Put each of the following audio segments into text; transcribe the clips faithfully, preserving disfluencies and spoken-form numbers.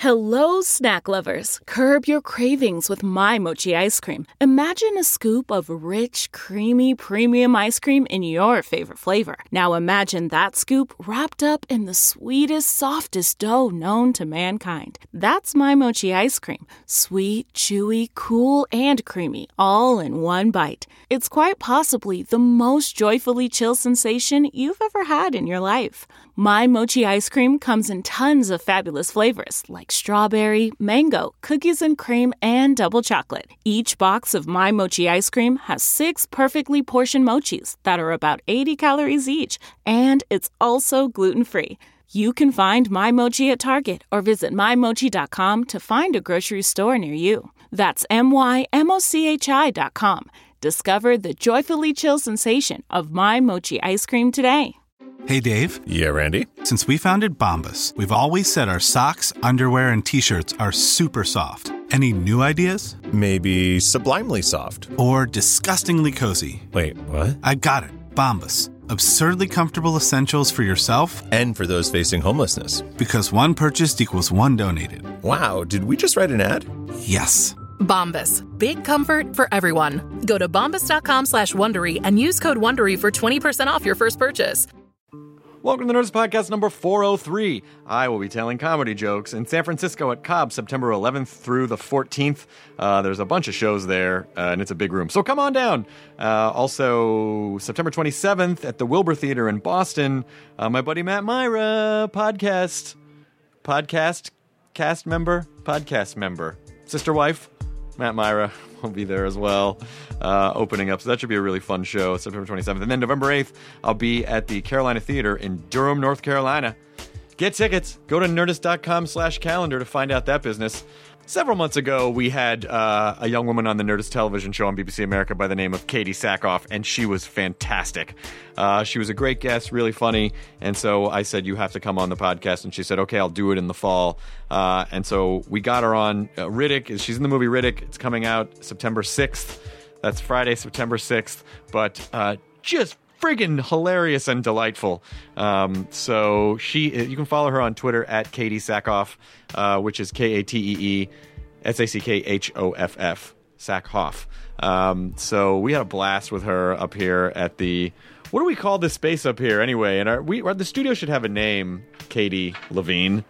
Hello, snack lovers. Curb your cravings with My Mochi ice cream. Imagine a scoop of rich, creamy, premium ice cream in your favorite flavor. Now imagine that scoop wrapped up in the sweetest, softest dough known to mankind. That's My Mochi ice cream. Sweet, chewy, cool, and creamy, all in one bite. It's quite possibly the most joyfully chill sensation you've ever had in your life. My Mochi ice cream comes in tons of fabulous flavors like strawberry, mango, cookies and cream, and double chocolate. Each box of My Mochi ice cream has six perfectly portioned mochis that are about eighty calories each, and it's also gluten-free. You can find My Mochi at Target or visit my mochi dot com to find a grocery store near you. That's M Y M O C H I dot com. Discover the joyfully chill sensation of My Mochi ice cream today. Hey, Dave. Yeah, Randy. Since we founded Bombas, we've always said our socks, underwear, and T-shirts are super soft. Any new ideas? Maybe sublimely soft. Or disgustingly cozy. Wait, what? I got it. Bombas. Absurdly comfortable essentials for yourself and for those facing homelessness. Because one purchased equals one donated. Wow, did we just write an ad? Yes. Bombas. Big comfort for everyone. Go to bombas dot com slash Wondery and use code Wondery for twenty percent off your first purchase. Welcome to the Nerdist Podcast number four oh three. I will be telling comedy jokes in San Francisco at Cobb, September eleventh through the fourteenth. Uh, there's a bunch of shows there, uh, and it's a big room. So come on down. Uh, also, September twenty-seventh at the Wilbur Theater in Boston. Uh, my buddy Matt Myra, podcast, podcast, cast member, podcast member, sister wife, Matt Myra will be there as well, uh, opening up. So that should be a really fun show, September twenty-seventh. And then November eighth, I'll be at the Carolina Theater in Durham, North Carolina. Get tickets. Go to nerdist dot com slash calendar to find out that business. Several months ago, we had uh, a young woman on the Nerdist television show on B B C America by the name of Katie Sackhoff, and she was fantastic. Uh, she was a great guest, really funny, and so I said, you have to come on the podcast, and she said, okay, I'll do it in the fall. Uh, and so we got her on. uh, Riddick. She's in the movie Riddick. It's coming out September sixth. That's Friday, September sixth. But uh, just friggin' hilarious and delightful. Um, so she, you can follow her on Twitter at Katie Sackhoff, uh, which is K A T E E S A C K H O F F, Sackhoff. Um, so we had a blast with her up here at the, what do we call this space up here anyway? And our, we, our, the studio should have a name, Katie Levine,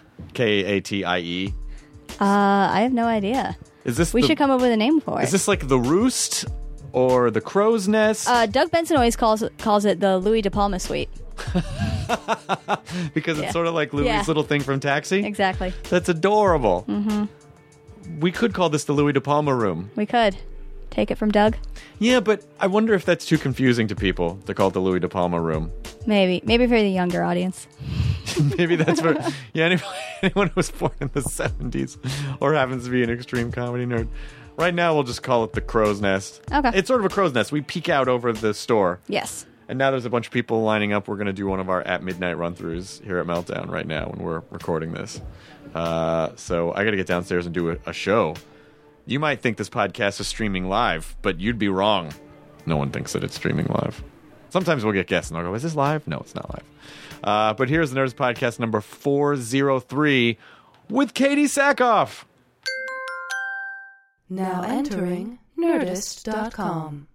K A T I E. Uh, I have no idea. Is this we the, should come up with a name for it. Is this like the Roost? Or the Crow's Nest? Uh, Doug Benson always calls calls it the Louis De Palma Suite. Because yeah. it's sort of like Louis' yeah. little thing from Taxi? Exactly. That's adorable. Mm-hmm. We could call this the Louis De Palma room. We could. Take it from Doug? Yeah, but I wonder if that's too confusing to people to call it the Louis De Palma room. Maybe. Maybe for the younger audience. Maybe that's for yeah, anyone, anyone who was born in the seventies or happens to be an extreme comedy nerd. Right now, we'll just call it the Crow's Nest. Okay. It's sort of a crow's nest. We peek out over the store. Yes. And now there's a bunch of people lining up. We're going to do one of our at midnight run-throughs here at Meltdown right now when we're recording this. Uh, so I got to get downstairs and do a, a show. You might think this podcast is streaming live, but you'd be wrong. No one thinks that it's streaming live. Sometimes we'll get guests and they'll go, is this live? No, it's not live. Uh, but here's the Nerdist Podcast number four oh three with Katie Sackhoff. Now entering nerdist dot com.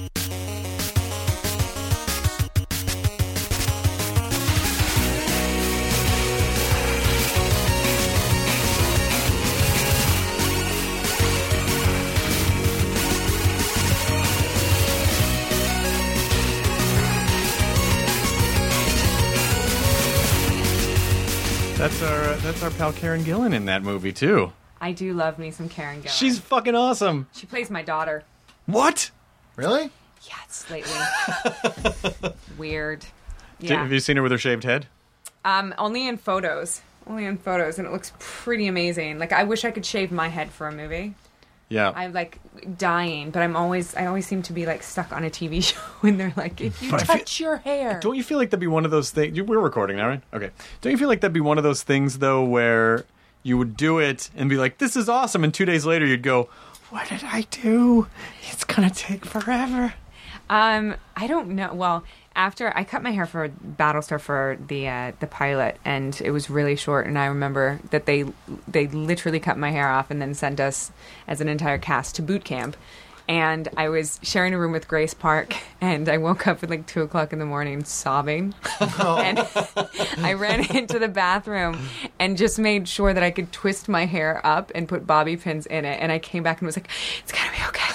That's our uh, that's our pal Karen Gillan in that movie too. I do love me some Karen Gillan. She's fucking awesome. She plays my daughter. What? Really? Yeah, it's slightly weird. Did- Yeah. have you seen her with her shaved head? Um, only in photos. Only in photos, and it looks pretty amazing. Like, I wish I could shave my head for a movie. Yeah. I'm like dying, but I'm always I always seem to be like stuck on a T V show, and they're like, if you But I feel- touch your hair. Don't you feel like that'd be one of those things? We're recording now, right? Okay. Don't you feel like that'd be one of those things, though, where you would do it and be like, this is awesome, and two days later you'd go, what did I do? It's gonna take forever. Um, I don't know. Well, after I cut my hair for Battlestar for the uh, the pilot, and it was really short. And I remember that they they literally cut my hair off and then sent us as an entire cast to boot camp. And I was sharing a room with Grace Park, and I woke up at like two o'clock in the morning sobbing. Oh. And I ran into the bathroom and just made sure that I could twist my hair up and put bobby pins in it. And I came back and was like, it's gonna be okay.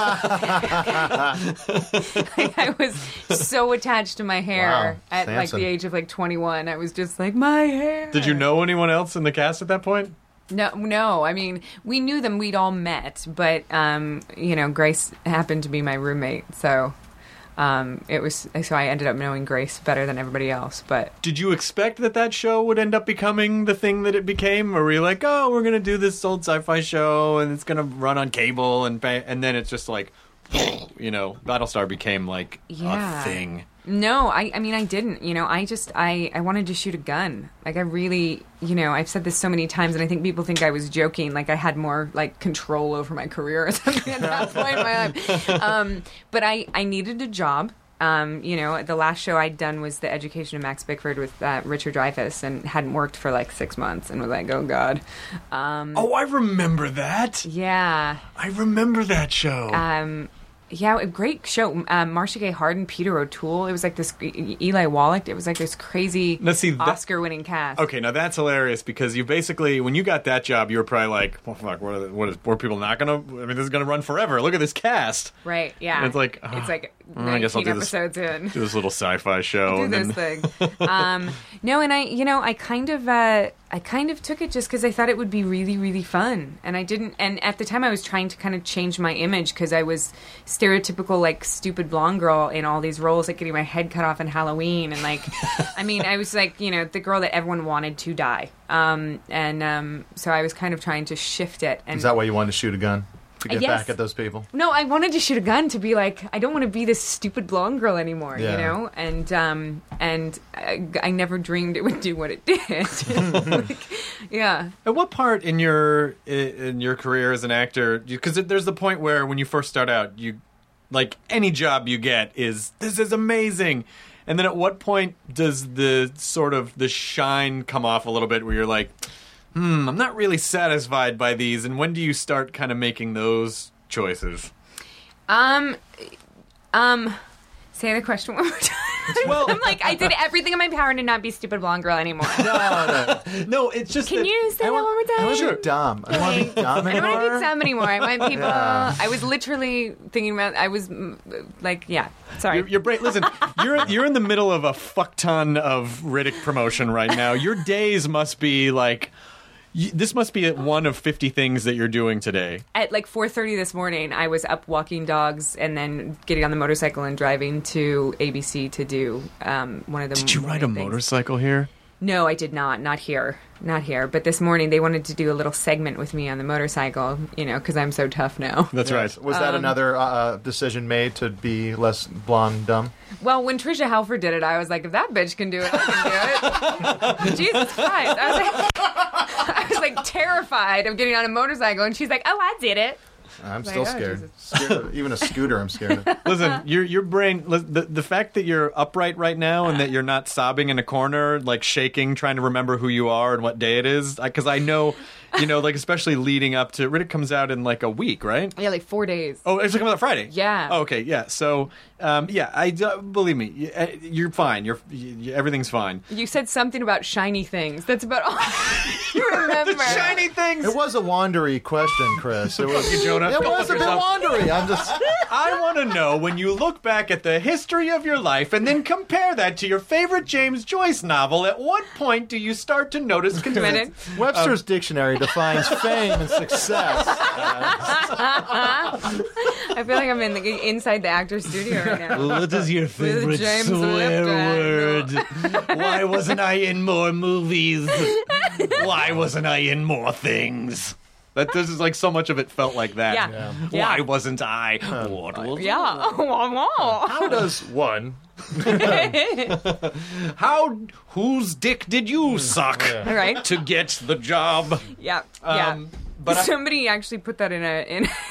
Like, I was so attached to my hair Wow. at Samson. like the age of like twenty-one. I was just like, my hair. Did you know anyone else in the cast at that point? No, no. I mean, we knew them. We'd all met, but um, you know, Grace happened to be my roommate, so um, it was. So I ended up knowing Grace better than everybody else. But Did you expect that that show would end up becoming the thing that it became, or were you like, oh, we're gonna do this old sci-fi show and it's gonna run on cable, and ba- and then it's just like, you know, Battlestar became like Yeah. a thing. no, I, I mean, I didn't. You know, I just, I, I wanted to shoot a gun. Like, I really, you know, I've said this so many times, and I think people think I was joking. Like, I had more like control over my career or something at that point in my life. Um, but I, I needed a job. Um, you know, the last show I'd done was The Education of Max Bickford with uh, Richard Dreyfuss, and hadn't worked for like six months, and was like, oh god. Um, Oh, I remember that. yeah. I remember that show. Um, yeah, a great show. Um, Marcia Gay Harden, Peter O'Toole. It was like this E- Eli Wallach. It was like this crazy Now, see, that- Oscar-winning cast. Okay, now that's hilarious because you basically, when you got that job, you were probably like, well, fuck, what are, the, what is, were people not going to, I mean, this is going to run forever. Look at this cast. Right, yeah. And it's like, it's oh, like well, I guess I'll nineteen do this- episodes in. Do this little sci-fi show. Do and this then, thing. Um, no, and I, you know, I kind of, uh, I kind of took it just because I thought it would be really, really fun, and I didn't. And at the time, I was trying to kind of change my image because I was stereotypical, like stupid blonde girl in all these roles, like getting my head cut off in Halloween, and like, I mean, I was like, you know, the girl that everyone wanted to die, um, and um, so I was kind of trying to shift it. And Is that why you wanted to shoot a gun? To get Yes. back at those people? no, I wanted to shoot a gun to be like, I don't want to be this stupid blonde girl anymore, Yeah. you know? And um, and I, I never dreamed it would do what it did. Like, yeah. At what part in your in your career as an actor, because there's the point where when you first start out, you like any job you get is this is amazing, and then at what point does the sort of the shine come off a little bit where you're like, hmm, I'm not really satisfied by these, and when do you start kind of making those choices? Um, um, say the question one more time. Well, I'm like, I did everything in my power to not be stupid blonde girl anymore. No, no. no, it's just Can that- you say I that want, one more I time? want to be dumb. I don't want to be dumb I don't anymore. want to be dumb anymore. I want people. Yeah. I was literally thinking about. I was mm, like, yeah. Sorry. Your, your brain. Listen, you're you're in the middle of a fuck ton of Riddick promotion right now. Your days must be like. You, this must be one of fifty things that you're doing today. At like four thirty this morning, I was up walking dogs and then getting on the motorcycle and driving to A B C to do um, one of the. Did you ride a morning things. motorcycle here? No, I did not. Not here. Not here. But this morning, they wanted to do a little segment with me on the motorcycle, you know, because I'm so tough now. That's Yes. right. Was Um, that another uh, decision made to be less blonde dumb? Well, when Trisha Helfer did it, I was like, if that bitch can do it, I can do it. Jesus Christ. I was like, I was like terrified of getting on a motorcycle, and she's like, oh, I did it. I'm Like, still oh, scared. Jesus. Scared of- even a scooter, I'm scared of. Listen, your your brain. li- The the fact that you're upright right now and that you're not sobbing in a corner, like shaking, trying to remember who you are and what day it is, because I know, you know, like especially leading up to Riddick comes out in like a week, right? Yeah, like four days. Oh, it's coming out Friday. Yeah. Oh, okay. Yeah. So, um, yeah. I uh, believe me. you- uh, You're fine. You're you, everything's fine. You said something about shiny things. That's about all you remember. The shiny things. It was a wandery question, Chris. It was, Fuck you, Jonah. it Go was fuck a bit yourself. wandery. I'm just. I want to know when you look back at the history of your life and then compare that to your favorite James Joyce novel. At what point do you start to notice Minute. consistency? Webster's dictionary defines fame and success. I feel like I'm in the, inside the actor's studio right now. What is your favorite James swear Lipton. word? Why wasn't I in more movies? Why wasn't I in more things? That this is like so much of it felt like that. Yeah. Yeah. Yeah. Why wasn't I? What was Yeah. How does one? How? Whose dick did you suck All right. to get the job? Yeah. Yeah. Um, but I- somebody actually put that in a in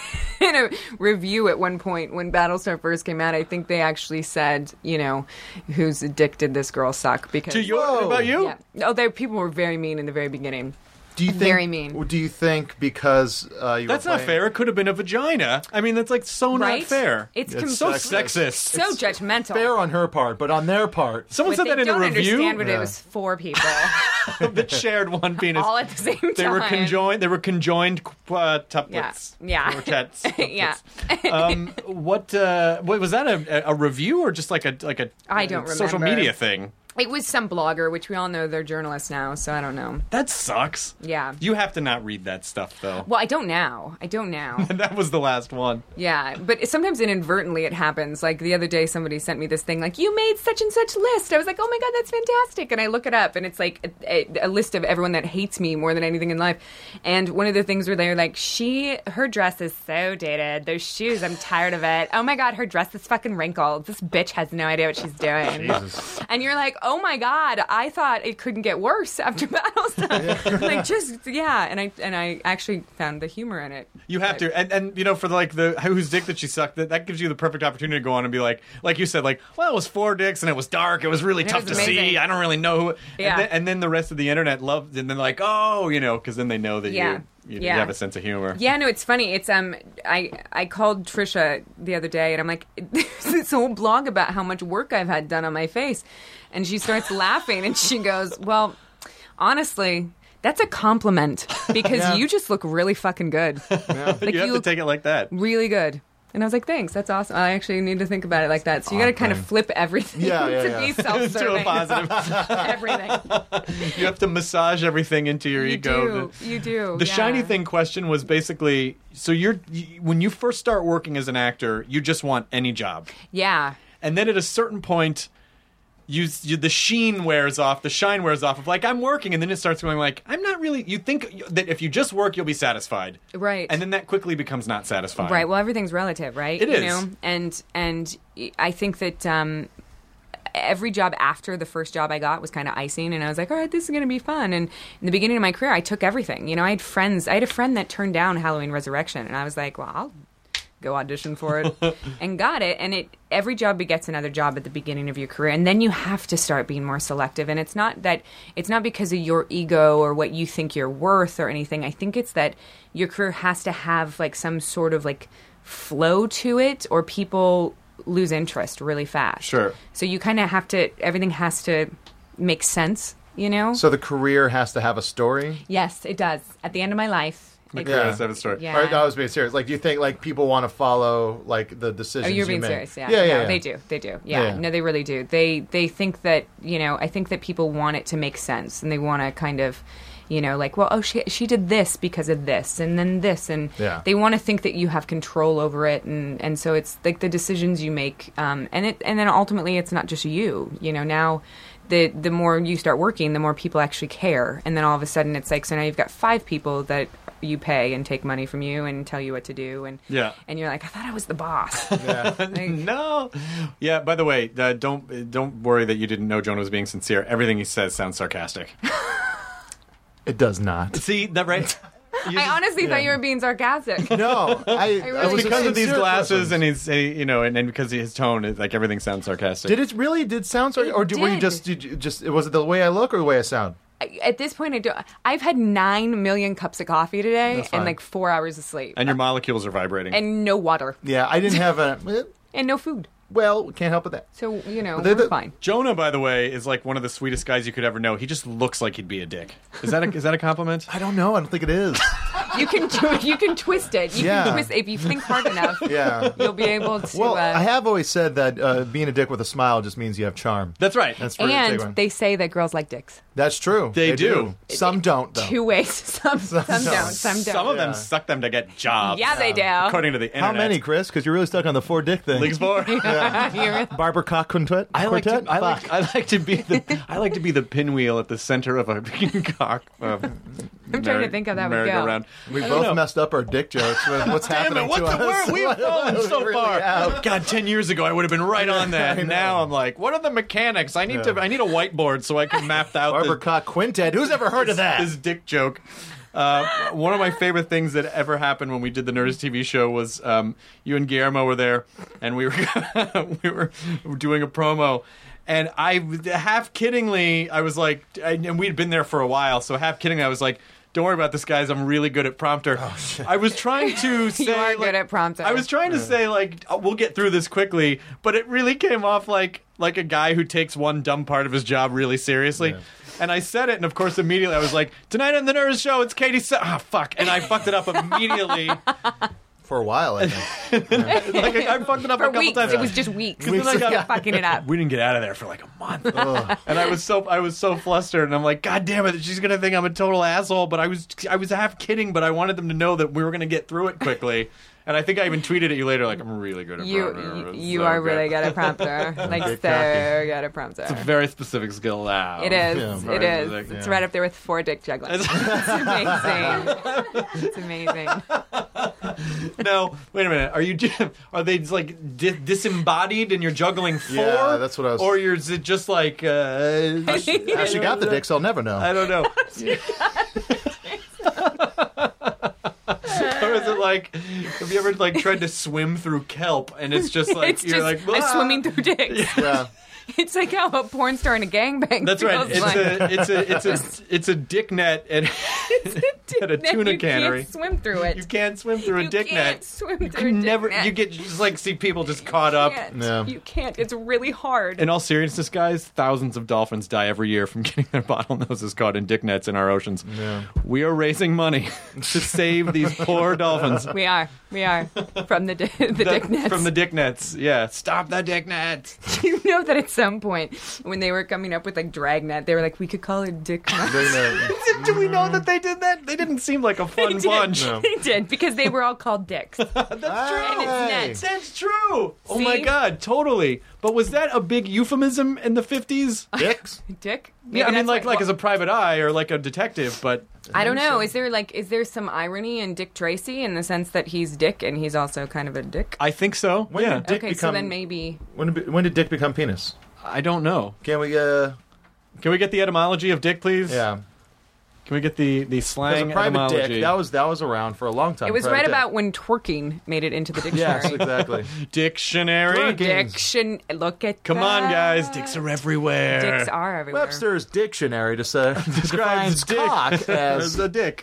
in a review at one point when Battlestar first came out. I think they actually said, you know, whose dick did this girl suck? Because To your, what about you? Yeah. Oh, there people were very mean in the very beginning. Do you think? Very mean. Do you think because uh, you That's were not playing- fair. It could have been a vagina. I mean, that's like so Right? not fair. It's, It's com- so sexist. sexist. so judgmental. fair on her part, but on their part, Someone But said they that in don't a review. understand what Yeah. it was for people. that shared one penis. All at the same time. They were conjoined. They were conjoined uh, tuplets. Yeah. Yeah. Quartets. Yeah. um, what? Uh, what was that? A, a review or just like a like a I don't social remember. media thing? It was some blogger, which we all know they're journalists now, so I don't know. That sucks. Yeah. You have to not read that stuff though. Well, I don't now. I don't now. And that was the last one. Yeah, but sometimes inadvertently it happens. Like the other day, somebody sent me this thing like, you made such and such list. I was like, oh my God, that's fantastic. And I look it up, and it's like a, a, a list of everyone that hates me more than anything in life. And one of the things where they're like, she, her dress is so dated. Those shoes, I'm tired of it. Oh my God, her dress is fucking wrinkled. This bitch has no idea what she's doing. Jesus. And you're like, oh my God, I thought it couldn't get worse after Battlestar. Like, just, yeah. And I and I actually found the humor in it. You have to, and, and you know, for the, like the whose dick that she sucked, that, that gives you the perfect opportunity to go on and be like, like you said, like, well, it was four dicks and it was dark. It was really It tough was to see. amazing. I don't really know who. Yeah. And then, and then the rest of the internet loved, and then like, oh, you know, because then they know that Yeah. you, you, Yeah. you have a sense of humor. Yeah, no, it's funny. It's um, I I called Trisha the other day, and I'm like, there's this whole blog about how much work I've had done on my face, and she starts laughing, and she goes, "Well, honestly, that's a compliment because Yeah. you just look really fucking good, like you have to look take it like that. really good." And I was like, thanks, that's awesome. I actually need to think about it like that. So you got to kind of flip everything Yeah, yeah, to yeah. be To a self-serving. positive. Everything. You have to massage everything into your You ego. do. You do. The yeah. shiny thing question was basically, so you're you, when you first start working as an actor, you just want any job, Yeah. and then at a certain point, you, you the sheen wears off, the shine wears off of like I'm working, and then it starts going like I'm not really. You think that if you just work, you'll be satisfied, Right. and then that quickly becomes not satisfying. Right. Well, everything's relative, right? It you is. know? And and I think that um, every job after the first job I got was kind of icing, and I was like, all right, this is going to be fun. And in the beginning of my career, I took everything. You know, I had friends. I had a friend that turned down Halloween Resurrection, and I was like, well, I'll go audition for it, and got it. And it every job begets another job at the beginning of your career, and then you have to start being more selective. And it's not that it's not because of your ego or what you think you're worth or anything. I think it's that your career has to have like some sort of like flow to it, or people lose interest really fast. Sure. So you kind of have to. Everything has to make sense. You know. So the career has to have a story. Yes, it does. At the end of my life. The it- career Yeah. has to have a story. Yeah. Or, I was being serious. Like, do you think like people want to follow like the decisions? Oh, you're being you make? serious, yeah. Yeah, yeah, No, yeah. they do. They do. Yeah. Yeah. No, they really do. They they think that, you know, I think that people want it to make sense, and they want to kind of, you know, like, well, oh, she she did this because of this, and then this, and Yeah. they want to think that you have control over it, and, and so it's like the decisions you make, um, and it and then ultimately it's not just you. You know, now the the more you start working, the more people actually care, and then all of a sudden it's like, so now you've got five people that you pay and take money from you and tell you what to do, and Yeah. and you're like, I thought I was the boss. Yeah. Like, No. Yeah. By the way, uh, don't don't worry that you didn't know Jonah was being sincere. Everything he says sounds sarcastic. It does not. See that right? You I just- honestly thought you were being sarcastic. No, I. I really was a because of these sincere glasses person. and his, uh, you know, and, and because of his tone, it, like everything sounds sarcastic. Did it really? Did sound sorry, It or did, were you did. just did you just was it the way I look or the way I sound? I- At this point, I don't. I've had nine million cups of coffee today That's and fine. like four hours of sleep, And your molecules are vibrating. and no water, Yeah, I didn't have a. eh, and no food. Well, can't help with that. So you know, They- we're they- fine. Jonah, by the way, is like one of the sweetest guys you could ever know. He just looks like he'd be a dick. Is that a, is that a compliment? I don't know. I don't think it is. You can do, you can twist it. You Yeah. can twist if you think hard enough. Yeah. You'll be able to. Well, uh, I have always said that uh, being a dick with a smile just means you have charm. That's right. That's pretty big one. and they say that girls like dicks. That's true. They do. Some don't though. Two ways. Some some, don't. don't. Some don't. Some of them Yeah. suck them to get jobs. Yeah, they do. According to the internet. How many, Chris? Because you're really stuck on the four dick thing. Leagues four. You're- Barber cock quintet. I like, to, quartet? I, like, Fuck. I like to be the I like to be the pinwheel at the center of a cock. Uh, I'm trying to think how that would go. Around. We both messed up our dick jokes with what's Damn happening it! What to the us. word? We've fallen so Really far. have. God, ten years ago I would have been right on that. I know. Now I'm like, what are the mechanics? I need Yeah. to. I need a whiteboard so I can map out Barber the, cock quintet. Who's ever heard of that? This dick joke. Uh, one of my favorite things that ever happened when we did the Nerdist T V show was um, you and Guillermo were there, and we were we were doing a promo. And I, half kiddingly, I was like, and we'd been there for a while, so half kiddingly, I was like, don't worry about this, guys. I'm really good at prompter. Oh, shit. I was trying to say... You are like, good at prompter. I was trying to say, like, oh, we'll get through this quickly, but it really came off like like a guy who takes one dumb part of his job really seriously. Yeah. And I said it, and of course, immediately I was like, tonight on the Nerdist Show, it's Katie... Sa- ah, fuck. And I fucked it up immediately. For a while, I think. like, I fucked it up For a couple weeks. times. It was just weeks. Weeks, Like, yeah. fucking it up. We didn't get out of there for like a month. And I was so I was so flustered, and I'm like, God damn it, she's gonna think I'm a total asshole. But I was I was half kidding, but I wanted them to know that we were gonna get through it quickly. And I think I even tweeted at you later, like, I'm really good at You prompter. you, It's you so are good. really good at prompter. Like, so Good good at prompter. It's a very specific skill now. It is. Yeah, it very is. specific. It's Yeah. right up there with four dick juggling. It's amazing. It's amazing. No, wait a minute. Are you are they just like di- disembodied and you're juggling four? Yeah, that's what I was- Or you're, is it just like? Uh, How she got the dick, so I'll never know. I don't know. Or is it like, have you ever like tried to swim through kelp and it's just like It's you're just like a "Ah." swimming through dicks. Yeah. It's like how a porn star in a gangbang That's right. feels It's like. a it's a it's a it's a dick net at, at a Net, tuna you cannery. can't swim through it. You can't swim through a You dick can't net. swim You through can a dick never. net. You get just like see people just caught up. Can't. Yeah. You can't. It's really hard. In all seriousness, guys, thousands of dolphins die every year from getting their bottlenoses caught in dick nets in our oceans. Yeah. We are raising money to save these poor dolphins. we are. We are. From the, di- the The- dick nets. From the dick nets. Yeah. Stop the dick nets. You know that at some point, when they were coming up with like dragnet, they were like, we could call it dick net. They know. Do we know that they did that? They didn't seem like a fun They did. bunch. No. They did, because they were all called dicks. That's true. And it's net. That's true. Oh my See? God, totally. But was that a big euphemism in the fifties? Dicks? Dick? Yeah, I Maybe mean, that's like why- like as a private eye or like a detective, but I don't know. Is there like is there some irony in Dick Tracy in the sense that he's Dick and he's also kind of a dick? I think so. When yeah, did Dick Okay, so become? then maybe when, did, when did Dick become penis? I don't know. Can we? Uh, Can we get the etymology of dick, please? yeah. Can we get the the Because slang a private etymology? dick that was that was around for a long time. it was private right dick. about when twerking made it into the dictionary. Yes, exactly. Dictionary. Twerking. Diction. Look at Come on, that. guys. Dicks are everywhere. Dicks are everywhere. Webster's dictionary to say Describes defines dick cock as as a dick.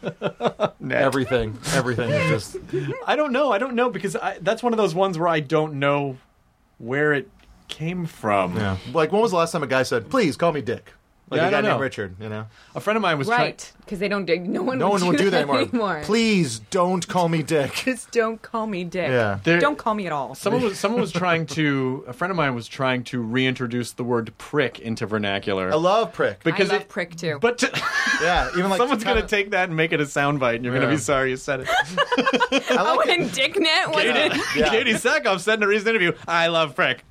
Net. everything. Everything is just. I don't know. I don't know because I, that's one of those ones where I don't know where it came from. Yeah. Like, when was the last time a guy said, "Please call me Dick"? Like Yeah, I a guy don't named know. Richard. You know. A friend of mine was trying. Right, because they don't. dig- No one. No would one would do that anymore. anymore. Please don't call me Dick. Just don't call me Dick. Yeah. There- Don't call me at all. Someone was someone was trying to. A friend of mine was trying to reintroduce the word prick into vernacular. I love prick. because I love it, prick too. But to, Yeah, even like someone's kinda- gonna take that and make it a soundbite, and you're gonna Yeah. be sorry you said it. I oh, like it. and Dicknet was Katie, it? Yeah. Katie Sackhoff said in a recent interview, "I love prick."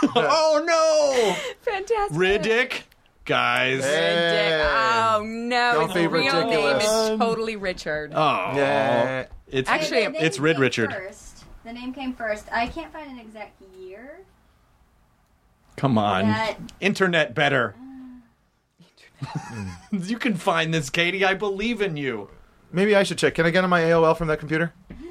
Oh Fantastic. no, Riddick, guys. Hey. Dick. Oh no, Don't his be real name ridiculous. is totally Richard. Oh, Yeah. it's Actually, The name it's Rid came Richard. First. The name came first. I can't find an exact year. Come on, That- internet better. You can find this, Katie. I believe in you. Maybe I should check. Can I get on my A O L from that computer?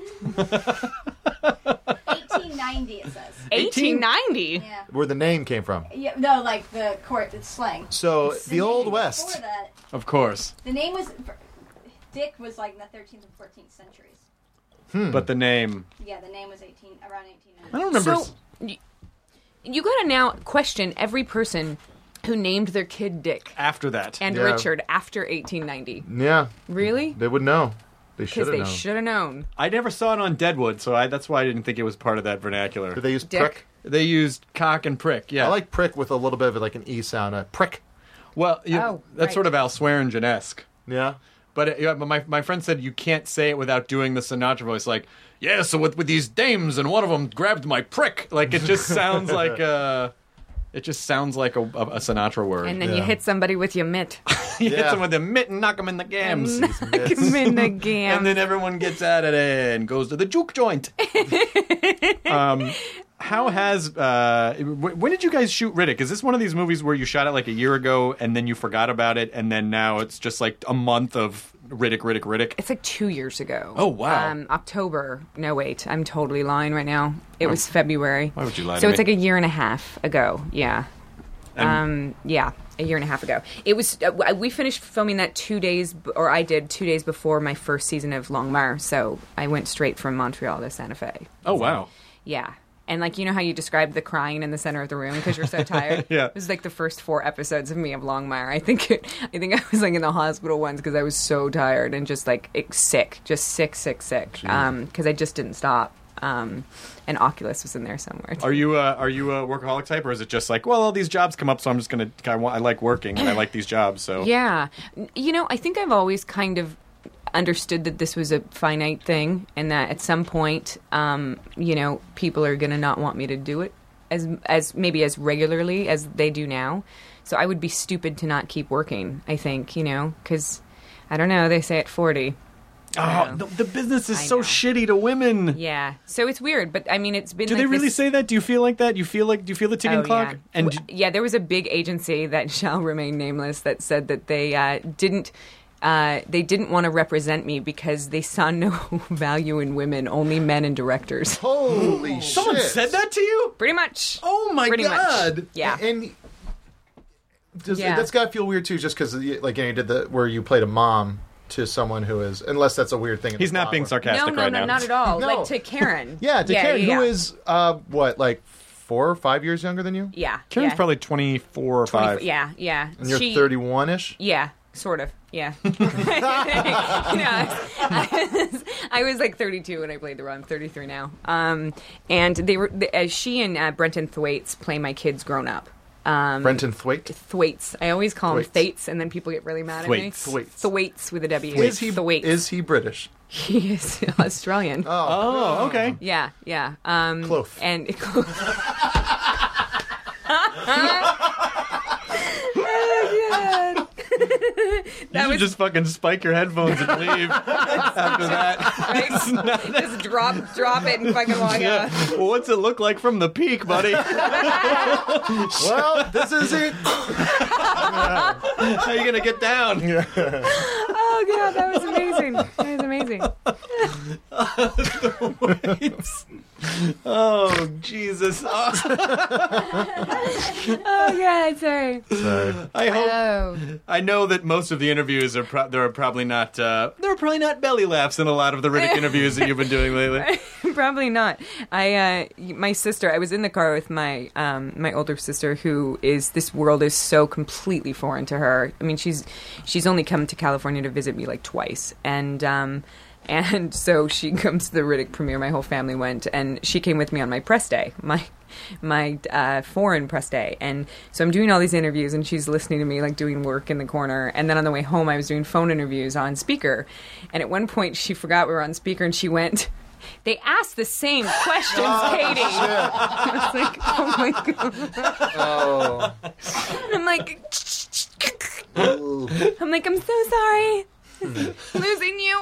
eighteen ninety, it says. eighteen ninety. Yeah. Where the name came from. Yeah, no, like the court, it's slang. So the Old name West. Before that, Of course, the name was Dick was like in the thirteenth and fourteenth centuries. but the name. Yeah, the name was eighteen around eighteen I ninety. don't remember. So y- you gotta now question every person who named their kid Dick after that. and Yeah. Richard after eighteen ninety. Yeah, Really? they would know. They should Because have they known. should have known. I never saw it on Deadwood, so I, that's why I didn't think it was part of that vernacular. Did they use Dick. prick? They used cock and prick. Yeah, I like prick with a little bit of like an e sound. Uh, prick. Well, you, Oh, that's right. sort of Al Swearingen-esque. Yeah. But, it, yeah, but my my friend said you can't say it without doing the Sinatra voice, like, yeah. So with with these dames, and one of them grabbed my prick. Like it just sounds like uh, it just sounds like a, a, a Sinatra word. And then you Yeah. hit somebody with your mitt. you hit Yeah. them with the mitt and knock them in the gams. Knock him in the gam. And then everyone gets out of there and goes to the juke joint. um, how has uh, w- when did you guys shoot Riddick? Is this one of these movies where you shot it like a year ago and then you forgot about it, and then now it's just like a month of Riddick, Riddick, Riddick? It's like two years ago. Oh, wow. Um, October. No, wait. I'm totally lying right now. It was February. Why would you lie to So me? it's like a year and a half ago. Yeah. And- Um, yeah, a year and a half ago. It was. Uh, we finished filming that two days, b- or I did two days before my first season of Longmire. So I went straight from Montreal to Santa Fe. Oh, wow. Yeah. And like, you know how you described the crying in the center of the room because you're so tired? Yeah. It was like the first four episodes of me of Longmire. I think it, I think I was like in the hospital once because I was so tired and just like it, sick, just sick, sick, sick. Um, because I just didn't stop. Um, and Oculus was in there somewhere. Are you uh, are you a workaholic type, or is it just like, well, all these jobs come up, so I'm just gonna. I, want, I like working, and I like these jobs, so Yeah. You know, I think I've always kind of understood that this was a finite thing and that at some point, um, you know, people are going to not want me to do it as as maybe as regularly as they do now. So I would be stupid to not keep working, I think, you know, because, I don't know, they say at forty. Oh, the, the business is I so know. shitty to women. Yeah. So it's weird, but I mean, it's been Do like they really this- say that? Do you feel like that? You feel like do you feel the ticking Oh, clock? Yeah. And W- yeah, there was a big agency that shall remain nameless that said that they uh, didn't uh, they didn't want to represent me because they saw no value in women, only men and directors. Holy shit! someone said that to you? Pretty much. Oh my Pretty god! Much. Yeah. And does, Yeah. that's got to feel weird too, just because like you, know, you did the where you played a mom to someone who is, unless that's a weird thing. in He's the not plot being where- sarcastic no, no, right no, now. not at all. No. Like to Karen. Yeah, to yeah, Karen, yeah, who yeah. is uh, what, like four or five years younger than you, Yeah. Karen's yeah. probably twenty-four or twenty, five. Yeah, yeah. and you're She- thirty-one-ish. Yeah, sort of. Yeah. you know, I was, I, was, I was like thirty-two when I played the role. I'm thirty-three now. Um, and they were the, uh, she and uh, Brenton Thwaites play my kids grown up. Um, Brenton Thwaite. Thwaites. I always call him Thwaites. Thates, and then people get really mad Thwaites. at me. Thwaites. Thwaites with a W. Is he Thwaites. is he British? He is Australian. Oh, okay. Yeah, yeah. Um, Cloth. And oh, God. You That should was just fucking spike your headphones and leave after that. right. Just drop, drop it and fucking walk Yeah. out. Well, what's it look like from the peak, buddy? Well, this is it. How you gonna get down? Oh God, that was amazing. That was amazing. Oh Jesus! Oh, Oh God, sorry. Sorry. I hope. Oh, I know that most of the interviews are pro- there are probably not uh, there are probably not belly laughs in a lot of the Riddick interviews that you've been doing lately. probably not. I, uh, my sister. I was in the car with my, um, my older sister, who is this world is so completely foreign to her. I mean, she's, she's only come to California to visit me like twice, and. Um, And so she comes to the Riddick premiere. My whole family went, and she came with me on my press day, my my uh, foreign press day. And so I'm doing all these interviews, and she's listening to me, like doing work in the corner. And then on the way home, I was doing phone interviews on speaker. And at one point, she forgot we were on speaker, and she went, "They asked the same questions, Katie." I was like, "Oh my god!" Oh. I'm like, I'm like, "I'm so sorry, losing you."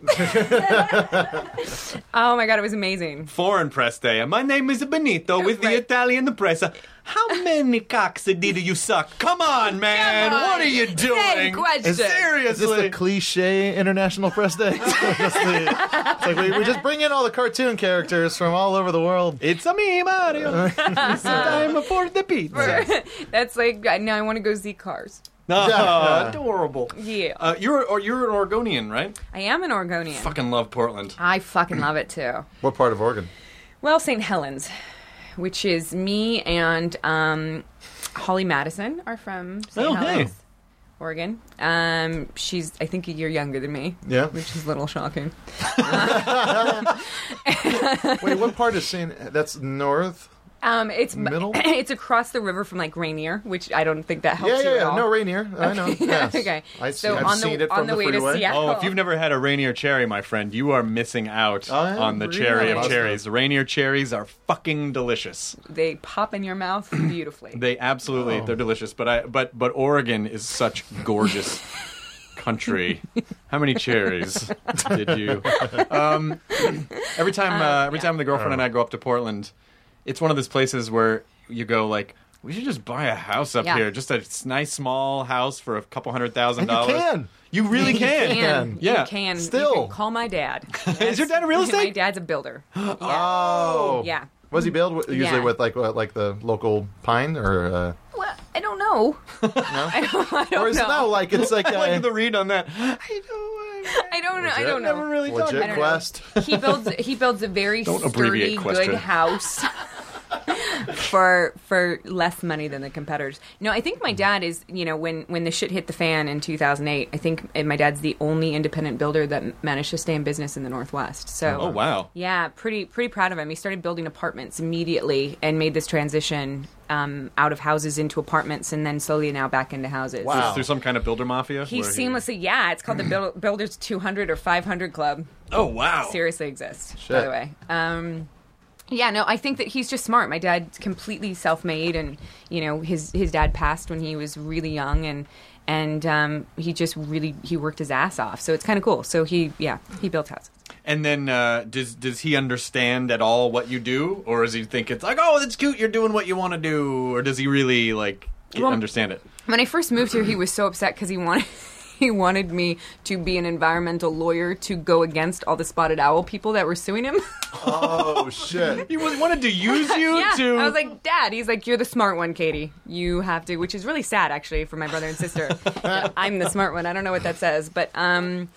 Oh my god, it was amazing. Foreign press day. My name is Benito with the Right. Italian press. How many cocks did you suck? Come on, man. Come on. What are you Same doing? question. Is, is Seriously. this the cliche International Press Day? It's just the- it's like we, we just bring in all the cartoon characters from all over the world. It's a me, Mario. It's time for the pizza. That's like now I want to go see Cars. Oh, Yeah. adorable. Yeah, Uh, you're or you're an Oregonian, right? I am an Oregonian. Fucking love Portland. I fucking love it too. What part of Oregon? Well, Saint Helens, which is me and um, Holly Madison are from Saint Oh, hey. Helens, Oregon. Um, she's I think a year younger than me. Yeah. which is a little shocking. Wait, what part is Saint? That's north. Um, it's Middle? It's across the river from like Rainier, which I don't think that helps Yeah, you yeah, at yeah. all. No, Rainier. I know. Yes. Okay. I see, So I've on the- seen it on from the the way to freeway. Seattle. Oh, if you've never had a Rainier cherry, my friend, you are missing out Oh, yeah? on the Really? cherry of Must cherries. have. The Rainier cherries are fucking delicious. They pop in your mouth beautifully. They absolutely, Oh. they're delicious. But I, but but Oregon is such gorgeous country. How many cherries did you? Um, every time, uh, every time the girlfriend and I go up to Portland, it's one of those places where you go like, we should just buy a house up Yeah. here. Just a s- nice small house for a couple hundred thousand And you dollars. can. You really You can. Can. Yeah. You can. Still. You can call my dad. Is your dad a real My estate? dad's a builder. Oh. Yeah. Was he built with- usually Yeah. with like what, like the local pine or uh, Well, I don't know. no? I don't, I don't Or is know. it no like it's like I like a the read on that. I I don't know. I Legit? don't know. never really thought legit I don't know. quest? He builds. He builds a very Don't sturdy, abbreviate question. good house for for less money than the competitors. No, I think my dad is. You know, when when the shit hit the fan in two thousand eight, I think my dad's the only independent builder that managed to stay in business in the Northwest. So, Oh, wow. yeah, pretty pretty proud of him. He started building apartments immediately and made this transition um, out of houses into apartments, and then slowly now back into houses. Wow. Through some kind of builder mafia? He where seamlessly, yeah, it's called the Buil- Builders two hundred or five hundred Club. Oh, wow. Seriously exists, by Shit. the way. Um, yeah, no, I think that he's just smart. My dad's completely self-made, and you know, his his dad passed when he was really young, and and um, he just really he worked his ass off. So it's kind of cool. So he, yeah, he built houses. And then uh, does does he understand at all what you do? Or does he think it's like, oh, that's cute, you're doing what you want to do? Or does he really, like, get, Well, understand it? When I first moved here, he was so upset because he wanted he wanted me to be an environmental lawyer to go against all the spotted owl people that were suing him. Oh shit! He was, wanted to use you yeah, to... I was like, Dad. He's like, you're the smart one, Katie. You have to, which is really sad, actually, for my brother and sister. Yeah, I'm the smart one. I don't know what that says, but um,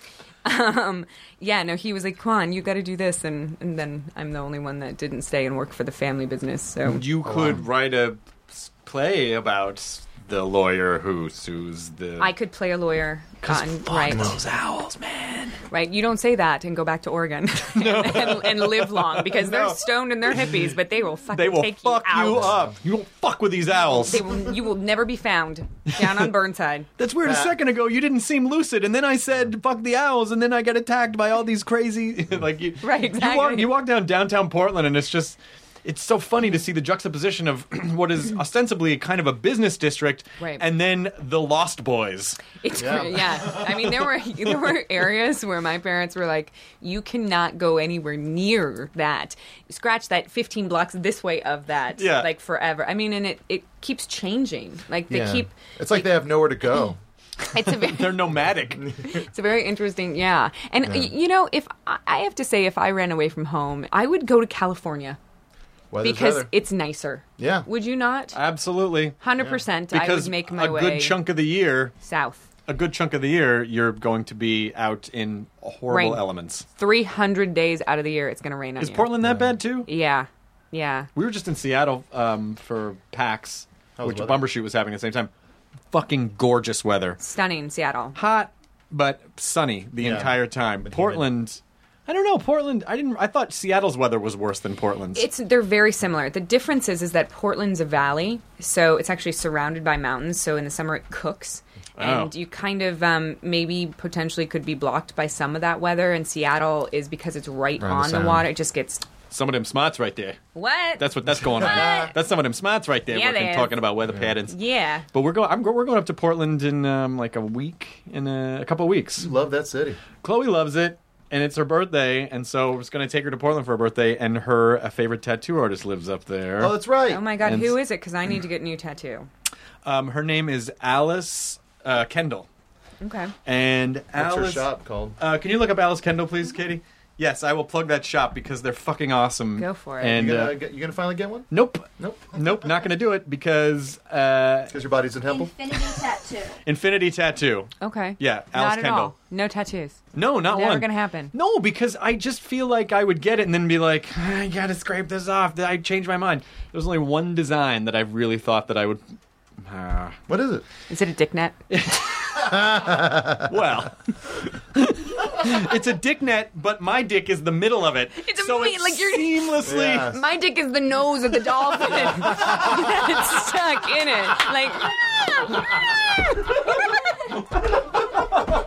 um, yeah, no. He was like, come on, you got to do this, and and then I'm the only one that didn't stay and work for the family business. So You could write a s- play about the lawyer who sues the... I could play a lawyer. Because on- fuck right. those owls, man. Right, you don't say that and go back to Oregon and, and, and live long because they're No. stoned and they're hippies, but they will fucking They will take fuck you out. you up. You don't fuck with these owls. They will, you will never be found down on Burnside. That's weird. A second ago, you didn't seem lucid, and then I said "fuck the owls," and then I get attacked by all these crazy like you. Right, You walk, exactly. you walk down downtown Portland, and it's just. It's so funny to see the juxtaposition of what is ostensibly kind of a business district, Right. and then the Lost Boys. It's Yeah. yeah. yeah. I mean, there were there were areas where my parents were like, "You cannot go anywhere near that. Scratch that fifteen blocks this way of that, Yeah. like forever." I mean, and it it keeps changing. Like they Yeah. keep. It's like they have nowhere to go. It's a very, They're nomadic. it's a very interesting, yeah. And y you know, if I I have to say, if I ran away from home, I would go to California Weather's because weather. it's nicer. Yeah. Would you not? Absolutely. Hundred percent. I Because would make my a way good chunk of the year, south. a good chunk of the year, you're going to be out in horrible Rain. elements. Three hundred days out of the year, it's going to rain on Is you. Portland that bad too? Yeah, yeah. We were just in Seattle um, for PAX, How was which the weather? Bumbershoot was having at the same time. Fucking gorgeous weather. Stunning, Seattle. Hot, but sunny the Yeah. entire time. Portland, I don't know. Portland, I didn't. I thought Seattle's weather was worse than Portland's. It's they're very similar. The difference is is that Portland's a valley, so it's actually surrounded by mountains. So in the summer it cooks, and Oh. you kind of um, maybe potentially could be blocked by some of that weather. And Seattle is because it's right Around the on the, sound. water. It just gets some of them smarts right there. what? That's what that's going on. What? That's some of them smarts right there. Yeah, working, they is. talking about weather patterns. yeah. But we're going. I'm, go- we're going up to Portland in um, like a week, in a, a couple of weeks. Love that city. Chloe loves it, and it's her birthday, and so we're just going to take her to Portland for her birthday. And her a favorite tattoo artist lives up there. Oh, that's right. Oh my God, And- who is it? Because I need to get a new tattoo. Um, her name is Alice uh, Kendall, Okay. and What's Alice. your shop called? Uh, can you look up Alice Kendall, please, Katie? Yes, I will plug that shop because they're fucking awesome. Go for it. And You gonna, uh, get, you gonna finally get one? nope, Nope. nope, not going to do it because uh, Because your body's in temple. Infinity tattoo. Infinity Tattoo. Okay. Yeah, Alice Not at Kendall. all. No tattoos. No, not Never one. gonna happen. No, because I just feel like I would get it and then be like, I gotta scrape this off. I changed my mind. There's only one design that I really thought that I would. Uh, What is it? Is it a dick net? well, it's a dick net, but my dick is the middle of it. It's a so me- it's like you're- seamlessly. Yeah. My dick is the nose of the dolphin. It's stuck in it. Like,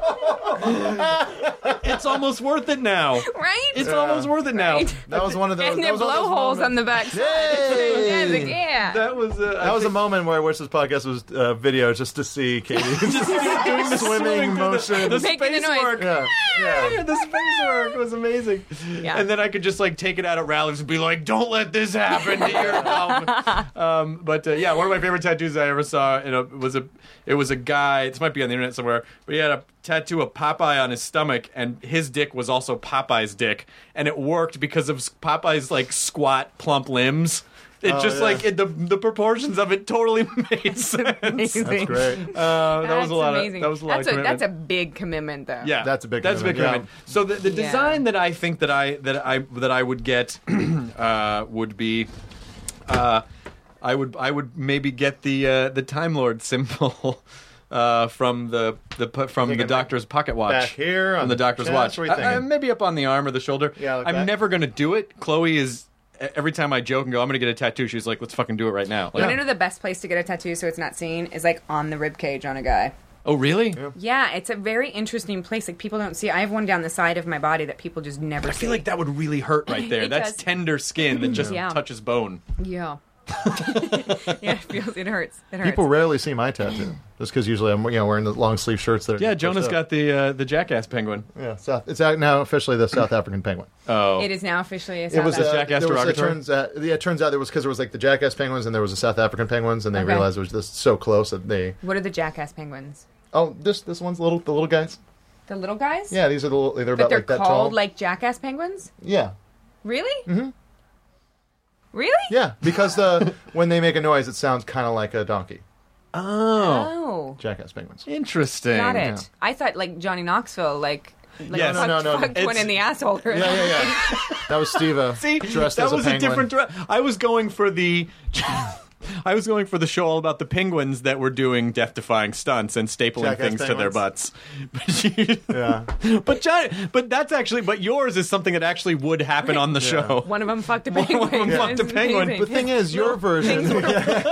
It's almost worth it now. Right? It's almost worth it now. Right. That was one of those. And that there was one of those blowholes moments- on the back. Yay! Yeah. That was uh, I That was a think- moment where I wish this podcast was uh, video just to see Katie just doing the swimming motion. The, the Making space a noise. work. Yeah. Yeah. The space work was amazing. Yeah. And then I could just like take it out at rallies and be like, "Don't let this happen to your dumb." Um, but uh, yeah, one of my favorite tattoos I ever saw in a, was a it was a guy. This might be on the internet somewhere, but he had a tattoo of Popeye on his stomach, and his dick was also Popeye's dick, and it worked because of Popeye's like squat, plump limbs. It Oh, just yeah. like it, the the proportions of it totally made sense. Amazing. That's great. Uh, that That's was a lot amazing. of that was a lot that's of a commitment. that's a big commitment, though. Yeah, That's a big That's a big commitment, commitment. So the, the Yeah. design that I think that I that I that I would get uh, would be, uh, I would I would maybe get the uh, the Time Lord symbol. Uh, from the the pu- from Think the it doctor's pocket watch, back here on on the the doctor's chest? watch, What are you Uh, uh, thinking? maybe up on the arm or the shoulder. Yeah, like I'm that? never gonna do it. Chloe is every time I joke and go, I'm gonna get a tattoo. She's like, let's fucking do it right now. Like, You want to know the best place to get a tattoo so it's not seen is like on the rib cage on a guy. oh really? Yeah, it's a very interesting place. Like people don't see. I have one down the side of my body that people just never I see. feel like that would really hurt right there. It That's does. tender skin that just Yeah. touches bone. Yeah. yeah, it feels. It hurts. It hurts. People rarely see my tattoo, just because usually I'm you know wearing the long sleeve shirts that. Are Yeah, pushed Jonah's up. got the uh, the jackass penguin. Yeah, South. It's out now officially the South African penguin. Oh, It is now officially a It South was Is uh, Jackass there was, it derogatory? turns out, yeah, it turns out there was because there was like the Jackass penguins and there was the South African penguins, and they Okay. realized it was just so close that they. What are the jackass penguins? Oh, this this one's little the little guys. The little guys? Yeah, these are the little, they're But about they're like that called tall. like jackass penguins? Yeah, Really? Mm-hmm. Really? yeah, because the when they make a noise, it sounds kind of like a donkey. oh, Oh. Jackass penguins. interesting. Got it. Yeah. I thought like Johnny Knoxville, like, like Yes. fucked, No, no, no, no. fucked one It's- in the asshole. Or Yeah, yeah, yeah. That was Steve See, dressed that as was a a, penguin. different. Dre- I was going for the. I was going for the show all about the penguins that were doing death-defying stunts and stapling Jackass things to their penguins. butts. But, you- Yeah. but John, but that's actually, but yours is something that actually would happen on the show. One of them fucked a One penguin. of them fucked a It's penguin. amazing. The thing is, your version. Look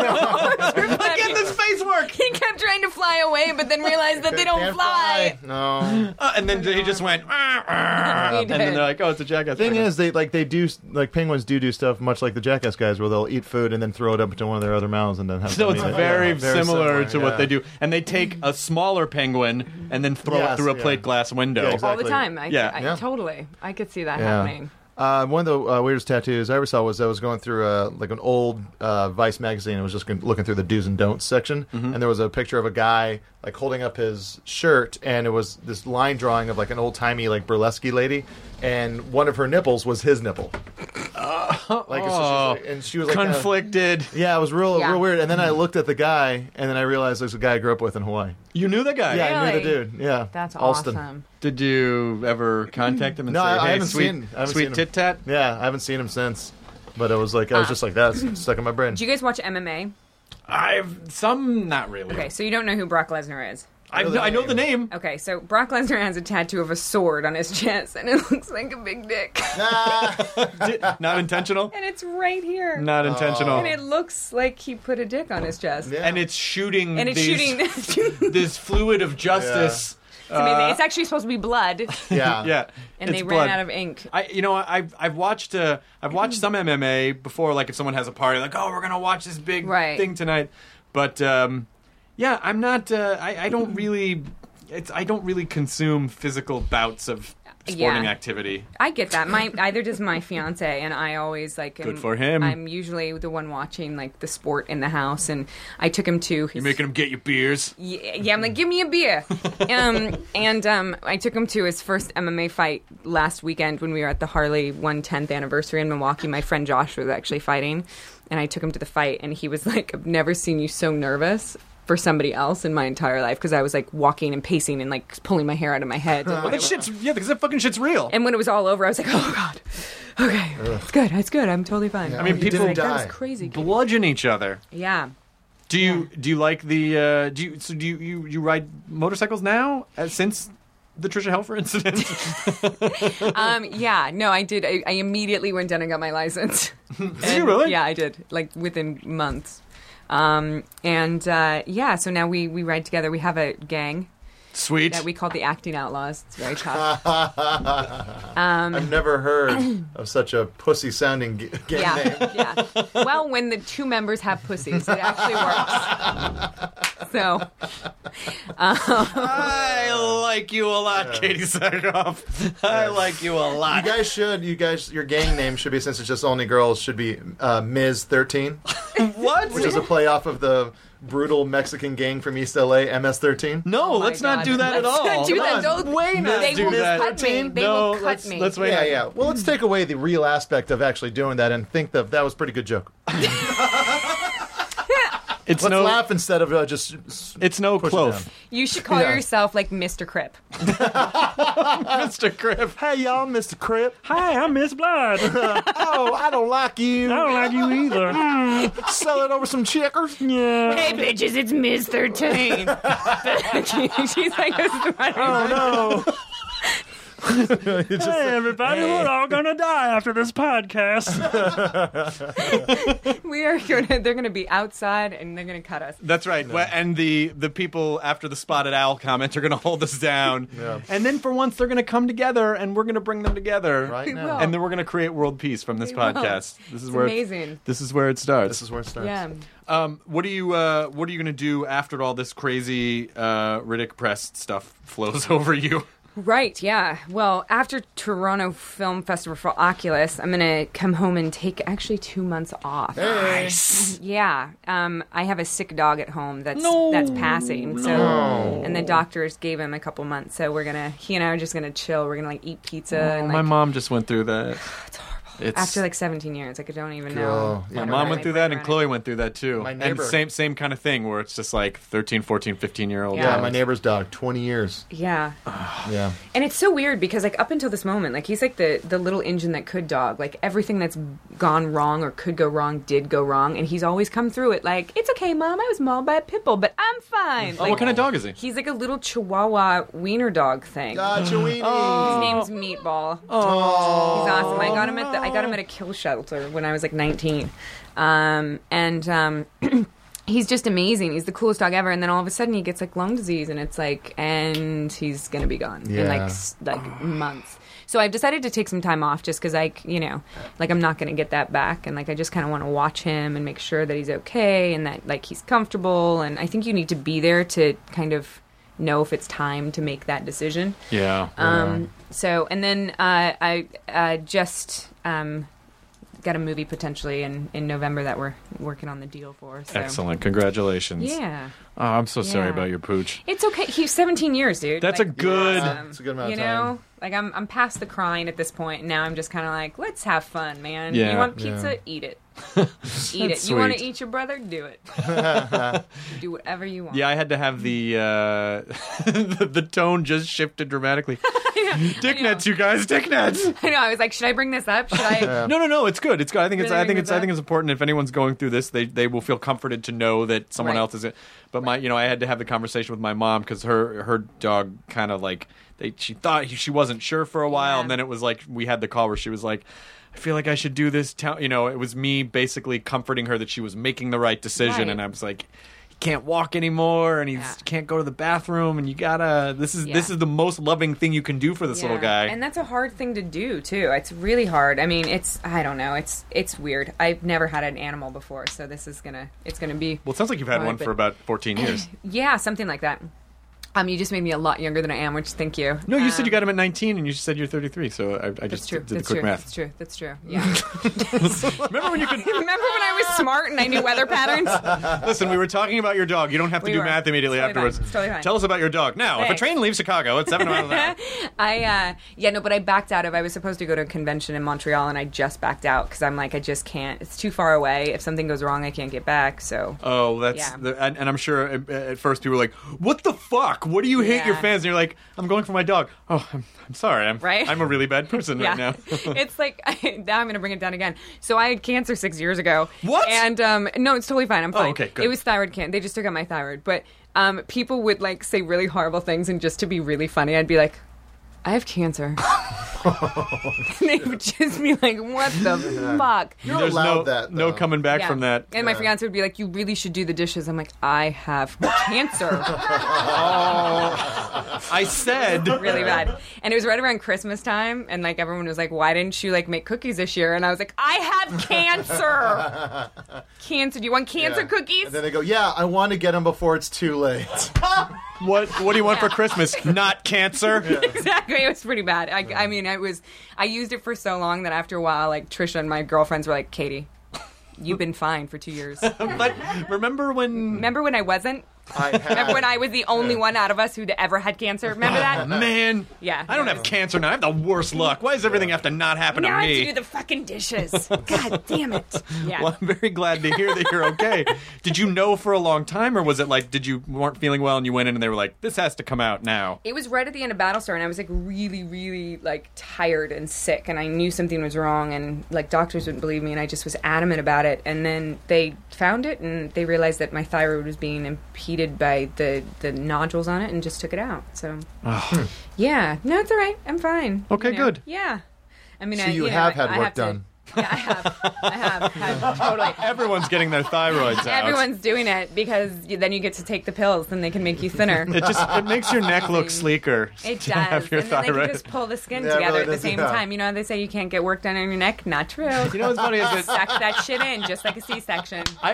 at this face work. He kept trying to fly away, but then realized that they don't Can't fly. No. Uh, and then he just went, "Ah, ah," He and then did. they're like, "Oh, it's a jackass." Thing penguin. is, they like they do like penguins do do stuff much like the Jackass guys, where they'll eat food and then throw it up into one of their other mouths and then have. So to it's eat it. very, Yeah, very similar, to yeah. what they do, and they take a smaller penguin and then throw Yes, it through a yeah. plate glass window. Yeah, All exactly. the time. I, Yeah. I, Yeah. Totally. I could see that Yeah. happening. Uh, one of the uh, weirdest tattoos I ever saw was I was going through uh, like an old uh, Vice magazine. I was just gon- looking through the do's and don'ts section, Mm-hmm. and there was a picture of a guy like holding up his shirt, and it was this line drawing of like an old timey like burlesque lady, and one of her nipples was his nipple. Like, so she was, like- and she was like kinda- Conflicted. yeah, it was real, Yeah. real weird. And then I looked at the guy, and then I realized there's a guy I grew up with in Hawaii. You knew the guy. Yeah, I knew the Really? dude. Yeah, That's Alston. awesome. Did you ever contact him and No, say, I- I "Hey, haven't sweet, seen- I haven't sweet seen him. tit tat"? Yeah, I haven't seen him since, but it was like I was just like that's stuck in my brain. Do you guys watch M M A? I've some, not really. Okay, so you don't know who Brock Lesnar is. I, know the I know name. the name. Okay, so Brock Lesnar has a tattoo of a sword on his chest, and it looks like a big dick. Di- Not intentional. And it's right here. Not intentional. And it looks like he put a dick on his chest. Yeah. And it's shooting. And it's these, shooting. this fluid of justice. It's amazing. It's actually supposed to be blood, yeah, Yeah, and it's they blood. ran out of ink. I, you know, I've I've watched uh, I've watched some M M A before. Like if someone has a party, like, oh, we're gonna watch this big Right. thing tonight. But um, yeah, I'm not. Uh, I I don't really. It's I don't really consume physical bouts of sporting Yeah. activity. I get that. My either does my fiance, and I always like. Good am- for him. I'm usually the one watching like the sport in the house, and I took him to. His, You're making them get you beers. Yeah, yeah, I'm like, give me a beer. um, and um, I took him to his first M M A fight last weekend when we were at the Harley one tenth anniversary in Milwaukee. My friend Josh was actually fighting, and I took him to the fight, and he was like, I've never seen you so nervous for somebody else in my entire life, because I was like walking and pacing and like pulling my hair out of my head. Well, that shit's yeah, because that fucking shit's real. And when it was all over, I was like, oh, God. Okay. It's good. It's good. I'm totally fine. I mean, You people didn't That die. was crazy. bludgeon each other. Yeah. Do you do you like the uh, do you so do you, you, you ride motorcycles now uh, since the Trisha Helfer incident? Um, yeah. No, I did. I, I immediately went down and got my license. Did you really? Yeah, I did. Like within months. Um, and uh, yeah, so now we, we ride together. We have a gang. Sweet. that we called the Acting Outlaws. It's very tough. um, I've never heard of such a pussy-sounding g- gang yeah, name. yeah. Well, when the two members have pussies, it actually works. So, um, I like you a lot, Katie Sackhoff. I like you a lot. You guys should, you guys, your gang name should be, since it's just only girls, should be uh, Miz thirteen. What? Which is a play off of the brutal Mexican gang from East L A, M S thirteen. No, Oh my let's not God. do that at Let's all. not do Come that. on. Don't- Way not they do will that. cut me. They no, will cut let's, me. Let's wait. Yeah, yeah. Well, let's take away the real aspect of actually doing that and think that that was a pretty good joke. It's Let's no. laugh instead of uh, just. s- It's no push it cloth. down. you should call Yeah. yourself like Mister Crip. Mister Crip. Hey, y'all, Mister Crip. Hi, I'm Miss Blood. Oh, I don't like you. I don't like you either. Sell it over some chickers. Yeah. Hey, bitches, it's Miz thirteen. She's like, Oh no. Hey everybody, we're all gonna die after this podcast. we are gonna. They're gonna be outside and they're gonna cut us. That's right. Well, and the the people after the spotted owl comment are going to hold us down. Yeah. And then for once they're going to come together and we're going to bring them together. Right We now. will. And then we're going to create world peace from this We will. podcast. This is It's where amazing. This is where it starts. This is where it starts. Yeah. Um, what are you uh, What are you going to do after all this crazy uh, Riddick press stuff flows over you? Right, yeah. Well, after Toronto Film Festival for Oculus, I'm going to come home and take actually two months off. Nice. Yeah. Um, I have a sick dog at home that's No, that's passing. So no. and the doctors gave him a couple months. So we're going to he and I are just going to chill. We're going to like eat pizza and like My mom just went through that. it's horrible. It's, After like seventeen years, like I don't even know. Girl, yeah, my what mom to went like through bring that, and around Chloe it. went through that too. My And neighbor- same same kind of thing where it's just like thirteen, fourteen, fifteen year old. Yeah. Yeah, my neighbor's dog, twenty years. Yeah. Yeah. And it's so weird because like up until this moment, like he's like the the little engine that could dog. Like everything that's gone wrong or could go wrong did go wrong, and he's always come through it like, it's okay, Mom, I was mauled by a pit bull, but I'm fine. Oh, Like, what kind of dog is he? He's like a little Chihuahua wiener dog thing. Gotcha, weenie. His name's Meatball. Oh. He's awesome. I got him at the, I got him at a kill shelter when I was like nineteen, um, and um, he's just amazing. He's the coolest dog ever. And then all of a sudden he gets like lung disease, and it's like, and he's gonna be gone in like Yeah. s- like months. So I've decided to take some time off just because I, you know, like I'm not gonna get that back, and like I just kind of want to watch him and make sure that he's okay and that like he's comfortable. And I think you need to be there to kind of know if it's time to make that decision. Yeah. Um, so, and then uh, I uh, just um, got a movie potentially in, in November that we're working on the deal for. So. Excellent. Congratulations. Yeah. Oh, I'm so sorry Yeah. about your pooch. It's okay. He's seventeen years, dude. That's Like, a good- awesome. It's a good amount you of time. know, like I'm I'm past the crying at this point, and now I'm just kind of like, let's have fun, man. Yeah. You want pizza? Yeah. Eat it. Eat it. That's You want to sweet. eat your brother? Do it. Do whatever you want. Yeah, I had to have the uh, the, the tone just shifted dramatically. Dick nets, you guys, dick nets. I know. I was like, should I bring this up? Should I? No, no, no. It's good. It's good. I think it's. Really I think bring it's. this I think up? it's important. If anyone's going through this, they they will feel comforted to know that someone Right. else is. But my, you know, I had to have the conversation with my mom because her her dog kind of like they. She thought he, she wasn't sure for a while, Yeah. and then it was like we had the call where she was like, I feel like I should do this. Tell you know, it was me basically comforting her that she was making the right decision, Right. and I was like. Can't walk anymore, and he Yeah. can't go to the bathroom, and you gotta. This is Yeah. this is the most loving thing you can do for this little Yeah. guy. And that's a hard thing to do too. It's really hard. I mean, it's I don't know. It's it's weird. I've never had an animal before, so this is gonna it's gonna be well, it sounds like you've had hard, one but- for about fourteen years. yeah, something like that. Um, you just made me a lot younger than I am, which thank you. No, you said Um, you got him at nineteen, and you said you're thirty-three. So I, I That's just true. did the That's quick true. math. That's true. That's true. Yeah. Remember when you could Remember when I was smart and I knew weather patterns? listen? We were talking about your dog. You don't have to We do were. math immediately It's totally afterwards. fine. It's totally fine. Tell us about your dog now. If a Thanks. train leaves Chicago at seven miles an hour, I uh, yeah no, but I backed out of. I was supposed to go to a convention in Montreal, and I just backed out because I'm like I just can't. It's too far away. If something goes wrong, I can't get back. So oh, that's Yeah. the, and, and I'm sure at, at first people were like, "What the fuck? What do you hate Yeah. your fans?" And you're like, "I'm going for my dog." Oh, I'm, I'm sorry. I'm Right? I'm a really bad person yeah, right now. it's like now I'm going to bring it down again. So I had cancer six years ago. What? And um, no, it's totally fine. I'm Oh, fine. okay, good. It was thyroid cancer. They just took out my thyroid, but um, people would like say really horrible things, and just to be really funny, I'd be like, "I have cancer." They would just be like, what the fuck? You're There's allowed no, that, no though. coming back Yeah. from that. And my fiance would be like, you really should do the dishes. I'm like, I have cancer. I said. Really bad. And it was right around Christmas time, and like everyone was like, why didn't you like make cookies this year? And I was like, I have cancer. Cancer. Do you want cancer Yeah. cookies? And then they go, yeah, I want to get them before it's too late. What What do you want for Christmas? Not cancer. Exactly. It was pretty bad. I, I mean, I was I used it for so long that after a while, like Trisha and my girlfriends were like, Katie, you've been fine for two years. But remember when? Remember when I wasn't? I had, Remember when I was the only one out of us who'd ever had cancer? Remember that? Man, Yeah. I don't have cancer now. I have the worst luck. Why does everything have to not happen Now to I have to me? do the fucking dishes. God damn it. Yeah. Well, I'm very glad to hear that you're okay. Did you know for a long time, or was it like, did you weren't feeling well and you went in and they were like, this has to come out now? It was right at the end of Battlestar, and I was like really, really like tired and sick, and I knew something was wrong, and like doctors wouldn't believe me, and I just was adamant about it. And then they found it, and they realized that my thyroid was being impeded by the the nodules on it, and just took it out. So yeah, no, it's all right. I'm fine. Okay, You know? good. Yeah. I mean, So I, you know, have I- had I work have to- done. Yeah, I have. I have. have totally. Everyone's getting their thyroids out. Everyone's doing it because you, then you get to take the pills, and they can make you thinner. It just it makes your neck look sleeker. It to have does. your And then they thyroid. can just pull the skin Yeah, it together really at the does, same yeah. time. You know how they say you can't get work done on your neck? Not true. You know what's funny is that Suck that shit in, just like a C-section. I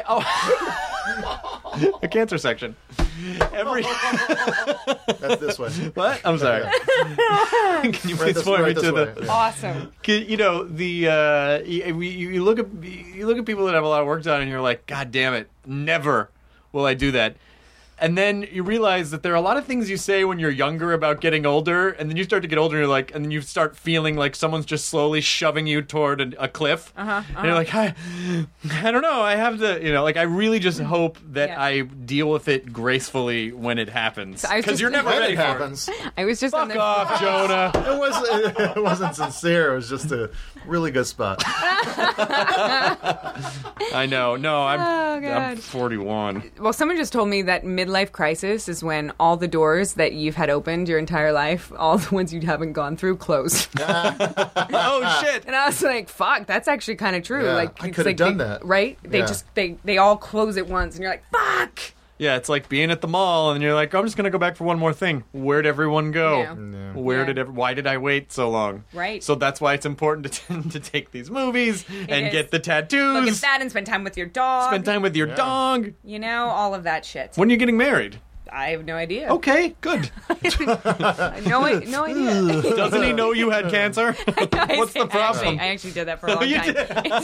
oh a cancer section. Every That's this way. what? I'm sorry. Can you Right please this- point me right this to way. the? Yeah. Awesome. You know the uh, you, you you look at you look at people that have a lot of work done, and you're like, God damn it, never will I do that. And then you realize that there are a lot of things you say when you're younger about getting older, and then you start to get older, and you're like, and then you start feeling like someone's just slowly shoving you toward a, a cliff. Uh-huh, uh-huh. And you're like, I, I don't know, I have to, you know, like I really just hope that Yeah. I deal with it gracefully when it happens, So I was because just- you're never When ready it for happens. I was just on it. the Fuck off, Jonah. It wasn't. It wasn't sincere. It was just a really good spot. I know. No, I'm, Oh, God. I'm forty-one. Well, someone just told me that midlife crisis is when all the doors that you've had opened your entire life, all the ones you haven't gone through, close. Oh shit. And I was like, "Fuck, that's actually kind of true." Yeah, like, I it's could've like done they- that. right? They Yeah. just they they all close at once, and you're like, "Fuck." Yeah, it's like being at the mall, and you're like, I'm just gonna go back for one more thing. Where'd everyone go? Yeah. Yeah. Where Yeah. did ev- why did I wait so long? Right. So that's why it's important to to take these movies and is. get the Look tattoos. at that and spend time with your dog. Spend time with your Yeah. dog. You know, all of that shit. When are you getting married? I have no idea. Okay, good. No, I- no idea. Doesn't he know you had cancer? What's the I problem? Actually, I actually did that for a Oh, long you time.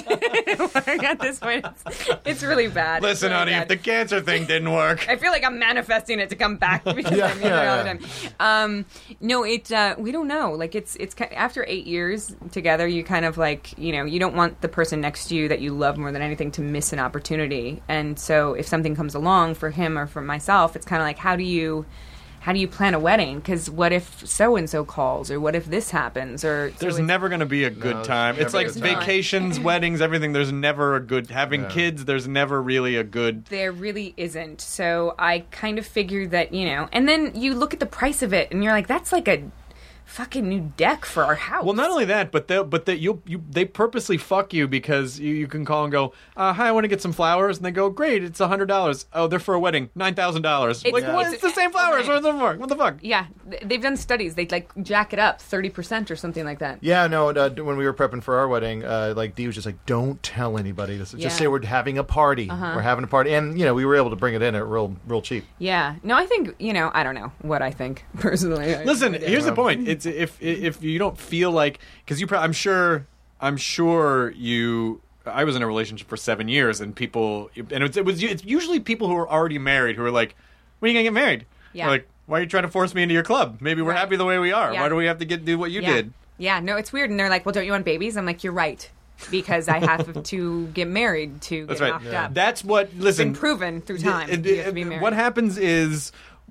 At this point, it's, it's really bad. It's Listen, really honey, bad. if the cancer thing didn't work. I feel like I'm manifesting it to come back because Yeah, I'm using yeah, it all the yeah. time. Um, no, it. Uh, we don't know. Like it's it's ki- after eight years together, you kind of like you know you don't want the person next to you that you love more than anything to miss an opportunity. And so if something comes along for him or for myself, it's kind of like how do you. How do you plan a wedding? Because what if so and so calls, or what if this happens, or so There's it's- never going to be a good No, time. there's It's never like a good time. vacations, weddings, everything. There's never a good having Yeah. kids. There's never really a good. There really isn't. So I kind of figured that, you know, and then you look at the price of it and you're like, that's like a fucking new deck for our house. Well, not only that, but they but that you you they purposely fuck you because you, you can call and go, uh, hi, I want to get some flowers, and they go, great, it's a hundred dollars. Oh, they're for a wedding, nine thousand dollars. It's- Like yeah. what? it's- It's the same flowers. okay. What the fuck? What the fuck? Yeah, th- they've done studies. They like jack it up thirty percent or something like that. Yeah, no. Uh, when we were prepping for our wedding, uh, like Dee was just like, "Don't tell anybody. Just, Yeah. just say we're having a party. Uh-huh. We're having a party." And you know, we were able to bring it in at real, real cheap. Yeah. No, I think, you know, I don't know what I think personally. I- Listen, I do. here's the point. It's if if you don't feel like because you, pro- I'm sure, I'm sure you. I was in a relationship for seven years, and people, and it's, it was it's usually people who are already married who are like, "When are you gonna get married?" Yeah. We're like, why are you trying to force me into your club? Maybe we're Right. happy the way we are. Yeah. Why do we have to get do what you yeah. did? Yeah, no, it's weird. And they're like, well, don't you want babies? I'm like, you're right. Because I have to get married to get That's right. knocked up. That's what. It's Listen, been proven through time. it- you have to it- be married. what happens is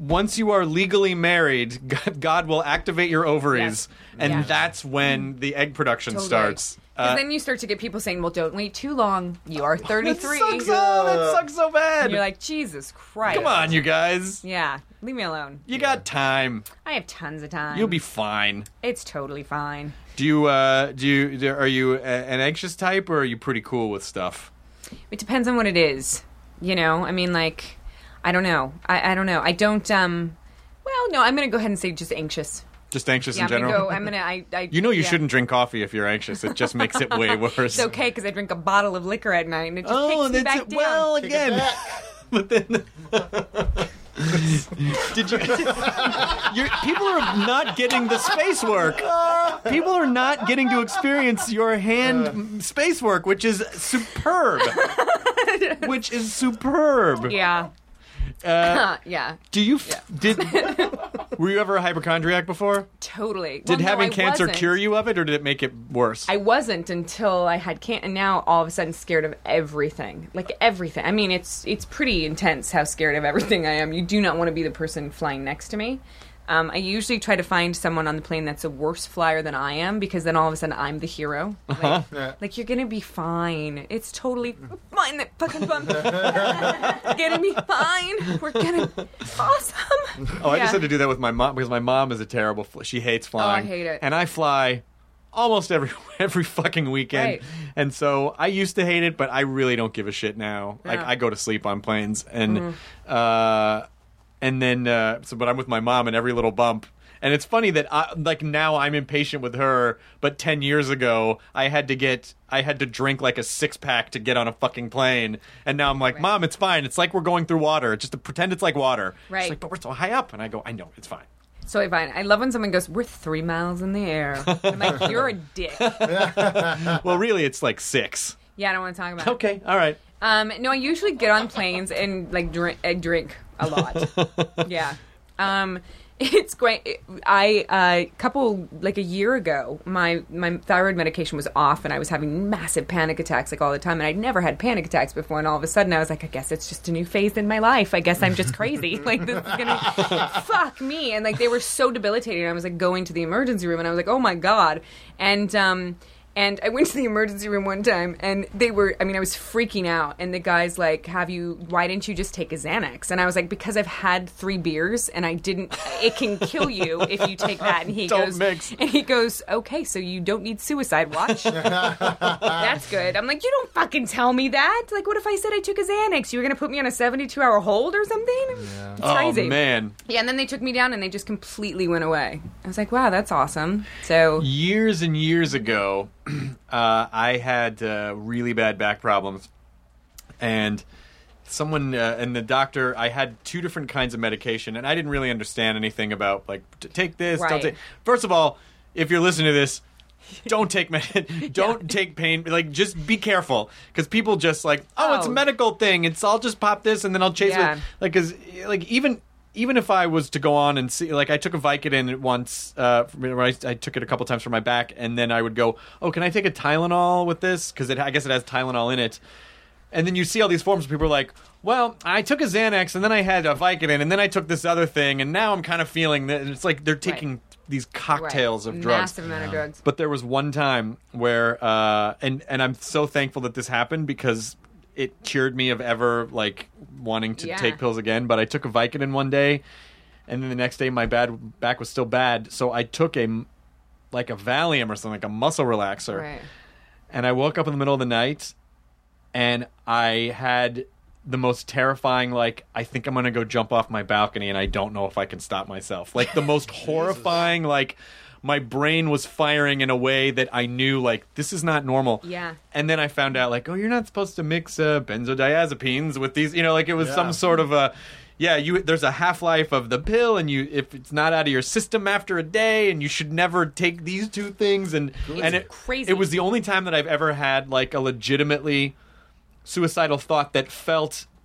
once you are legally married, God, God will activate your ovaries, Yes. and Yeah. that's when the egg production Totally. starts. Because Uh, then you start to get people saying, well, don't wait too long. You are thirty-three. That sucks, oh, that sucks so bad. And you're like, Jesus Christ. Come on, you guys. Yeah, leave me alone. You got time. I have tons of time. You'll be fine. It's totally fine. Do you, uh, do you, do- are you a, an anxious type, or are you pretty cool with stuff? It depends on what it is. You know, I mean, like, I don't know. I, I don't know. I don't, um, well, no, I'm going to go ahead and say just anxious. Just anxious Yeah, in I'm gonna general? go. I'm gonna. I. I You know you yeah. shouldn't drink coffee if you're anxious. It just makes it way worse. It's okay because I drink a bottle of liquor at night and it just Oh, kicks me that's back it. down. Well, again. But then... Did you... You're, people are not getting the space work. People are not getting to experience your hand space work, which is superb. Which is superb. Yeah. Uh, yeah. do you... F- did? Were you ever a hypochondriac before? Totally. Did Well, no, having I cancer wasn't. cure you of it, or did it make it worse? I wasn't until I had cancer, and now all of a sudden scared of everything. Like everything. I mean, it's it's pretty intense how scared of everything I am. You do not want to be the person flying next to me. Um, I usually try to find someone on the plane that's a worse flyer than I am, because then all of a sudden I'm the hero. Like, Uh-huh. Yeah. like you're gonna be fine. It's totally fine. That fucking bump. You're gonna be fine. We're gonna awesome. Oh, I just Yeah. had to do that with my mom because my mom is a terrible. Fl- she hates flying. Oh, hate it. And I fly almost every every fucking weekend. Right. And so I used to hate it, but I really don't give a shit now. Like Yeah. I go to sleep on planes, and Mhm. uh, and then uh, so, but I'm with my mom, and every little bump. And it's funny that I, like now I'm impatient with her, but ten years ago I had to get I had to drink like a six pack to get on a fucking plane, and now I'm like, Right. Mom, it's fine. It's like we're going through water. Just to pretend it's like water. Right. She's like, but we're so high up, and I go, I know, it's fine. So fine. I love when someone goes, "We're three miles in the air." I'm like, "You're a dick." Well, really, it's like six. Yeah, I don't want to talk about it. Okay, all right. Um, no, I usually get on planes and like drink, I drink a lot. Yeah. Um, it's great. I a uh, couple like a year ago, my my thyroid medication was off, and I was having massive panic attacks like all the time. And I'd never had panic attacks before, and all of a sudden I was like, I guess it's just a new phase in my life. I guess I'm just crazy. Like this is gonna fuck me. And like they were so debilitating. I was like going to the emergency room, and I was like, oh my god. And um. And I went to the emergency room one time, and they were, I mean, I was freaking out. And the guy's like, have you, why didn't you just take a Xanax? And I was like, because I've had three beers, and I didn't, it can kill you if you take that. And he Don't goes, mix. and he goes, okay, so you don't need suicide watch. That's good. I'm like, you don't fucking tell me that. Like, what if I said I took a Xanax? You were going to put me on a seventy-two hour hold or something? Yeah. It's crazy. Oh, man. Yeah, and then they took me down, and they just completely went away. I was like, wow, that's awesome. So, Years and years ago, uh, I had uh, really bad back problems, and someone uh, and the doctor. I had two different kinds of medication, and I didn't really understand anything about like t- take this. Don't Right. take. First of all, if you're listening to this, don't take med- don't take pain. Like, just be careful, because people just like, oh, it's a Oh. medical thing. It's I'll just pop this and then I'll chase Yeah. it. Like, because like even. Even if I was to go on and see, like I took a Vicodin once, uh, I, I took it a couple times for my back, and then I would go, oh, can I take a Tylenol with this? Because I guess it has Tylenol in it. And then you see all these forms where people are like, well, I took a Xanax, and then I had a Vicodin, and then I took this other thing, and now I'm kind of feeling that. And it's like they're taking Right. these cocktails right. of drugs. Massive amount of drugs. But there was one time where, uh, and and I'm so thankful that this happened, because it cured me of ever like wanting to Yeah. take pills again. But I took a Vicodin one day, and then the next day my bad back was still bad, so I took a m- like a Valium or something, like a muscle relaxer. Right. And I woke up in the middle of the night, and I had the most terrifying, like, I think I'm going to go jump off my balcony, and I don't know if I can stop myself. Like, the most horrifying, like, my brain was firing in a way that I knew, like, this is not normal. Yeah. And then I found out, like, oh, you're not supposed to mix uh, benzodiazepines with these, you know, like, it was Yeah. some sort of a... Yeah, you. There's a half-life of the pill, and you if it's not out of your system after a day, and you should never take these two things. And It's and it, crazy. It was the only time that I've ever had like a legitimately suicidal thought that felt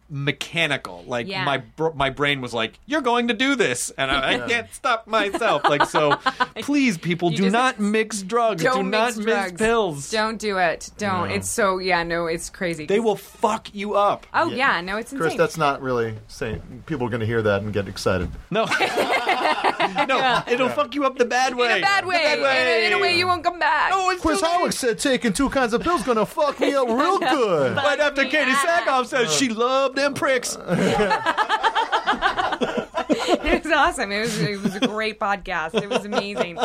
mechanical. Like Yeah. my br- my brain was like, "You're going to do this," and I, I can't stop myself. Like so, please, people, You do just- not mix drugs. Don't do not mix drugs. pills. Don't do it. Don't. No. It's so yeah. No, it's crazy. They will fuck you up. Oh yeah. No, it's Chris, insane. that's not really saying. People are going to hear that and get excited. No, no, it'll fuck you up the bad way. in a bad way. The bad way. In, a, in a way you won't come back. Oh, it's Chris too late. Howard said taking two kinds of pills going to fuck me up real good. Right after me Katie up. Sackhoff said she loved them pricks. It was awesome. It was it was a great podcast. It was amazing.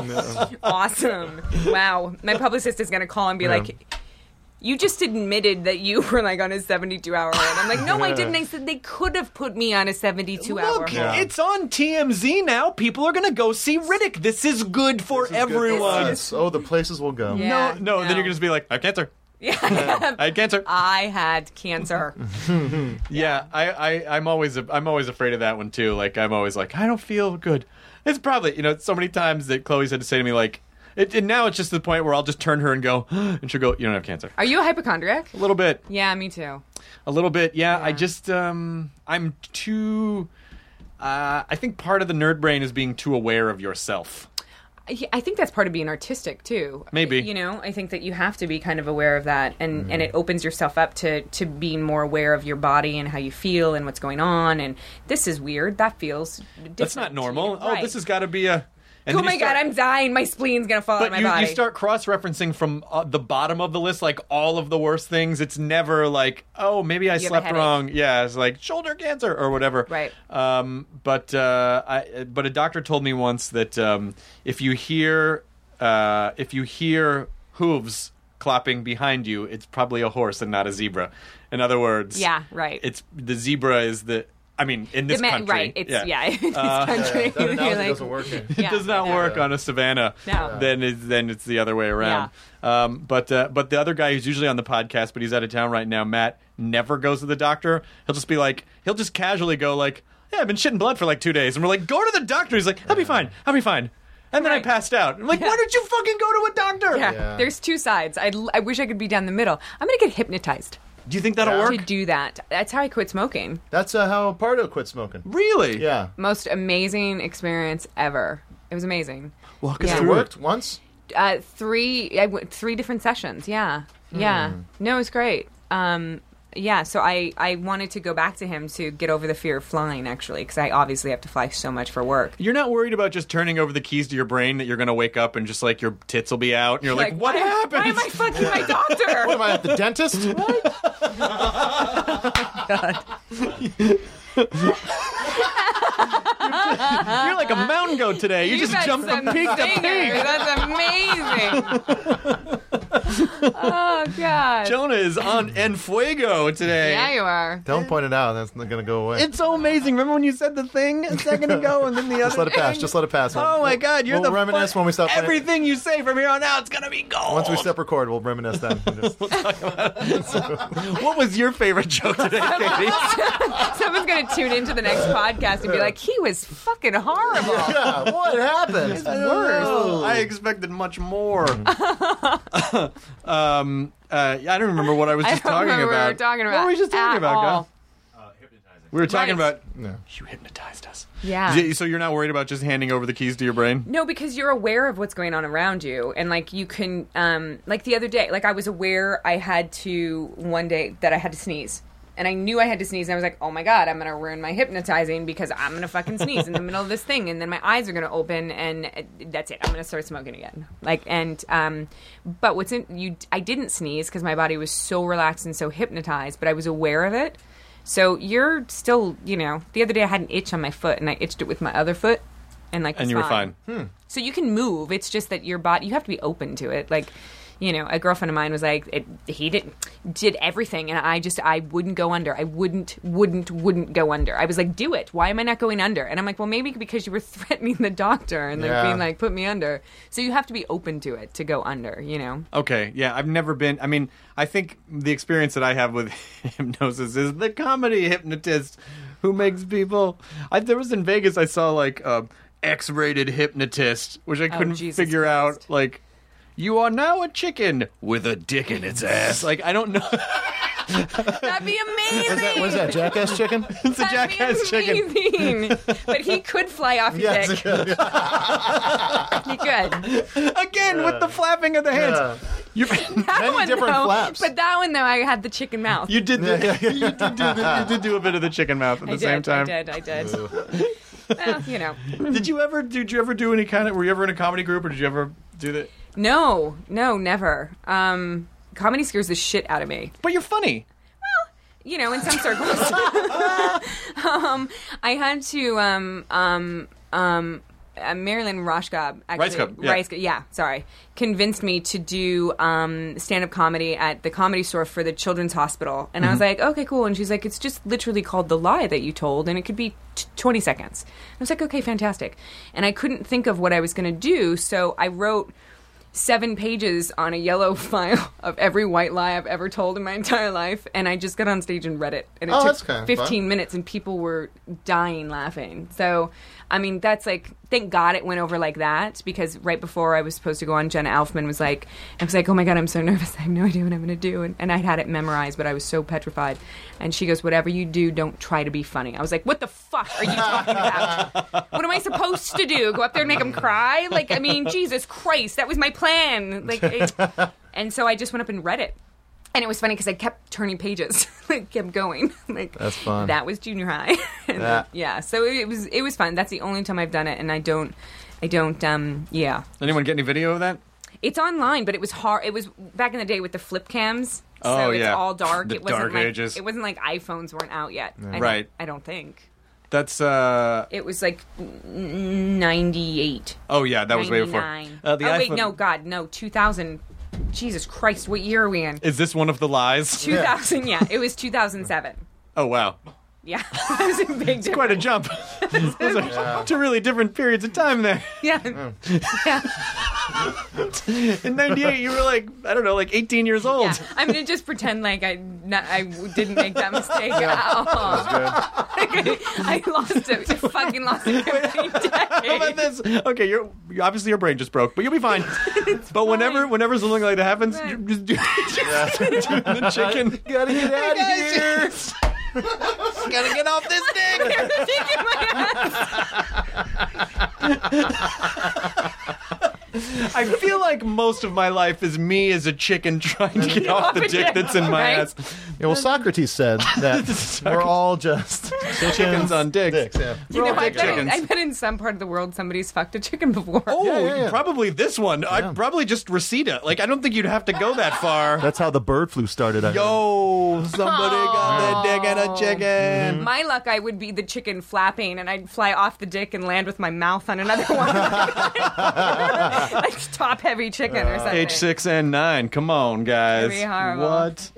Awesome. Wow. My publicist is gonna call and be Yeah. like, "You just admitted that you were like on a seventy-two hour hold." I'm like, "No, I didn't." I said they could have put me on a seventy-two hour Look, hold. Yeah. it's on T M Z now. People are gonna go see Riddick. This is good for This is good for everyone. us. Oh, the places will go. Yeah. no, no, Then no. you're gonna just be like, I have cancer. Yeah. I had cancer. I had cancer. Yeah, I, I, I'm always, I'm always afraid of that one too. Like, I'm always like, I don't feel good. It's probably, you know, so many times that Chloe's had to say to me, like, it, and now it's just to the point where I'll just turn her and go, and she'll go, you don't have cancer. Are you a hypochondriac? A little bit, Yeah, me too. a little bit. Yeah, I Yeah. just, um, I'm too. Uh, I think part of the nerd brain is being too aware of yourself. I I think that's part of being artistic too. Maybe. You know, I think that you have to be kind of aware of that, and, and it opens yourself up to to being more aware of your body and how you feel and what's going on. And this is weird. That feels different. That's not normal. to you. Oh, Right. this has got to be a. And Oh then you my start- god, I'm dying. My spleen's gonna fall out of But my you, body. you start cross-referencing from uh, the bottom of the list, like all of the worst things. It's never like, oh, maybe I have a slept headache. wrong. Yeah, it's like shoulder cancer or whatever. Right. Um, but uh, I, but a doctor told me once that um, if you hear uh, if you hear hooves clopping behind you, it's probably a horse and not a zebra. In other words, Yeah, right. It's the zebra is the. I mean, in this The ma- country, right? It's yeah. in this Uh, country, That analogy You're like- doesn't work here. it Yeah, does not no. work on a savanna. No. Then it's then it's the other way around. Um, but uh, but the other guy who's usually on the podcast, but he's out of town right now, Matt, never goes to the doctor. He'll just be like, he'll just casually go like, yeah, I've been shitting blood for like two days, and we're like, go to the doctor. He's like, I'll be fine. I'll be fine. And then I Right. passed out. I'm like, why don't you fucking go to a doctor? Yeah. Yeah. There's two sides. I I wish I could be down the middle. I'm gonna get hypnotized Do you think that'll Yeah. work? to do that. That's how I quit smoking. That's uh, how Pardo quit smoking. Really? Yeah. Most amazing experience ever. It was amazing. Walk us Yeah. It through worked once. Uh, three, I went three different sessions. Yeah, yeah. No, it was great. Um, yeah. So I, I wanted to go back to him to get over the fear of flying, actually, because I obviously have to fly so much for work. You're not worried about just turning over the keys to your brain that you're going to wake up and just like your tits will be out and you're like, what why, happened? Why am I fucking my doctor? What am I at the dentist? You're like a mountain goat today. You, just got jumped some from peak to fingers. peak. That's amazing. Oh God. Jonah is on En Fuego today. Yeah, you are. Don't point it out. That's not going to go away. It's so amazing. Remember when you said the thing a second ago and then the other Just let it pass. thing? Just let it pass. Oh my God, you're we'll the reminisce fun- when we stop playing. Everything you say from here on out is gonna be gold. Once we step record, we'll reminisce then. Just- What was your favorite joke today, Katie? Someone's gonna tune into the next podcast and be like, "He was fucking horrible." yeah, what happened? Oh, I expected much more. um, uh, I don't remember what I was I just don't talking remember about. what we were talking about What were we just talking at about, all. guys? We were talking Right. about No. you hypnotized us. Yeah. Y- So you're not worried about just handing over the keys to your brain? No, because you're aware of what's going on around you, and like you can, um, like the other day, like I was aware I had to one day that I had to sneeze, and I knew I had to sneeze, and I was like, oh my God, I'm gonna ruin my hypnotizing because I'm gonna fucking sneeze in the middle of this thing, and then my eyes are gonna open, and uh, that's it. I'm gonna start smoking again. Like, and um, but what's in you? I didn't sneeze because my body was so relaxed and so hypnotized, but I was aware of it. So you're still, you know, the other day I had an itch on my foot, and I itched it with my other foot, and like, And it's you were fine. So you can move. It's just that your body, you have to be open to it. Like, you know, a girlfriend of mine was like, it, he did did everything, and I just, I wouldn't go under. I wouldn't, wouldn't, wouldn't go under. I was like, do it. Why am I not going under? And I'm like, well, maybe because you were threatening the doctor and like Yeah. being like, put me under. So you have to be open to it to go under, you know? Okay, yeah, I've never been. I mean, I think the experience that I have with hypnosis is the comedy hypnotist who makes people. I, there was in Vegas, I saw like a X-rated hypnotist, which I couldn't Jesus figure Christ. out. Like, you are now a chicken with a dick in its ass. Like, I don't know. That'd be amazing. What is that, what is that, Jackass chicken? It's a That'd Jackass be chicken. amazing. But he could fly off your Yes, dick. it could. He could. Again, with the flapping of the hands. Yeah. You, That Many one, different though, flaps. But that one, though, I had the chicken mouth. you did the, Yeah, yeah, yeah. you did do the, you did do a bit of the chicken mouth at the I same did, time. I did. I did. Well, you know. Did you ever? Did you ever do any kind of? Were you ever in a comedy group, or did you ever do that? No, no, never. Um, comedy scares the shit out of me. But you're funny. You know, in some circles. um, I had to, um, um, um, uh, Marilyn Roshkob, actually. Rice Cup, yeah. Rice Cup, yeah, sorry. Convinced me to do um, stand-up comedy at the Comedy Store for the Children's Hospital. And I was like, okay, cool. And she's like, it's just literally called The Lie that you told, and it could be t- twenty seconds. I was like, okay, fantastic. And I couldn't think of what I was going to do, so I wrote seven pages on a yellow file of every white lie I've ever told in my entire life, and I just got on stage and read it. And it Oh, took that's kinda fifteen fun. minutes, and people were dying laughing. So, I mean, that's like, thank God it went over like that, because right before I was supposed to go on, Jenna Elfman was like, I was like, oh my God, I'm so nervous. I have no idea what I'm going to do. And, and I'd had it memorized, but I was so petrified. And she goes, whatever you do, don't try to be funny. I was like, what the fuck are you talking about? What am I supposed to do? Go up there and make them cry? Like, I mean, Jesus Christ, that was my plan. Like, it, and so I just went up and read it. And it was funny because I kept turning pages, like kept going. Like That's fun. That was junior high. And Yeah. yeah, so it, it was it was fun. That's the only time I've done it, and I don't, I don't. Um, yeah, Anyone get any video of that? it's online, but it was hard. It was back in the day with the flip cams. Oh, so it's yeah. all dark. The it wasn't dark like, ages. It wasn't like iPhones weren't out yet. I don't- Right. I don't think That's uh. it was like ninety-eight. Oh yeah, that was way before. ninety-nine. Uh, the oh wait, iPhone- no, God, no, two thousand. Jesus Christ, what year are we in? Is this one of the lies? two thousand. Yeah, it was two thousand seven. Oh wow, Yeah, that was a big difference. quite a jump. Those are two really different periods of time there. Yeah. Yeah. In ninety-eight, you were like, I don't know, like eighteen years old. Yeah. I'm going to just pretend like I not, I didn't make that mistake at all. I lost it. I fucking lost it. How about this? Okay, you're you- obviously your brain just broke, but you'll be fine. But whenever whenever something like that happens, Right. you just do, just do the chicken. Gotta get out of here. Gotta get off this thing. I feel like most of my life is me as a chicken trying to get off the dick that's in my Right? ass. Yeah, well, Socrates said that we're all just Chickens on dicks. dicks. Yeah. You know, all I dick bet, in, chickens. I bet in some part of the world somebody's fucked a chicken before. Oh, Yeah, yeah, yeah. probably this one. I probably just Reseda. Like, I don't think you'd have to go that far. That's how the bird flu started. I heard. Yo, somebody got their dick in a chicken. My luck, I would be the chicken flapping, and I'd fly off the dick and land with my mouth on another one. Like top-heavy chicken or something. H six N nine. Come on, guys. That'd be horrible. What?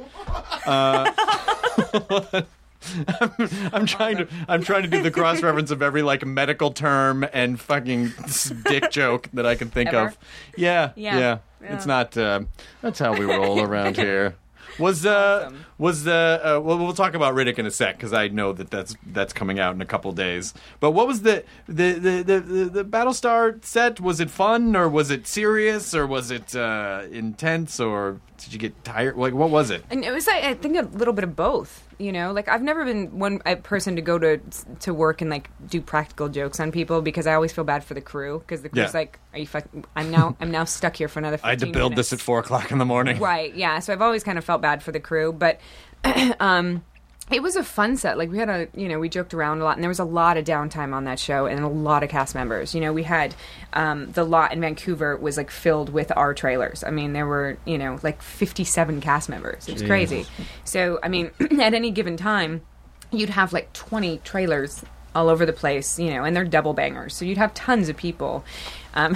Uh, I'm, I'm trying to. I'm trying to do the cross reference of every like medical term and fucking dick joke that I can think Ever? of. Yeah, Yeah. yeah. Yeah. It's not. Uh, that's how we roll around here. Was uh Awesome. was the uh, well we'll talk about Riddick in a sec because I know that that's that's coming out in a couple days. But what was the the the the, the, the Battlestar set? Was it fun or was it serious or was it uh, intense or did you get tired? Like what was it? And it was, like, I think, a little bit of both. You know, like I've never been one a person to go to to work and like do practical jokes on people because I always feel bad for the crew because the crew's Yeah. like, "Are you fuck? I'm now I'm now stuck here for another." fifteen I had to build minutes. this at four o'clock in the morning. Right, yeah. So I've always kind of felt bad for the crew, but um, it was a fun set. Like we had a, you know, we joked around a lot, and there was a lot of downtime on that show, and a lot of cast members. You know, we had um, the lot in Vancouver was like filled with our trailers. I mean, there were, you know, like fifty-seven cast members. It was crazy. So I mean, at any given time, you'd have like twenty trailers all over the place. You know, and they're double bangers, so you'd have tons of people. Um,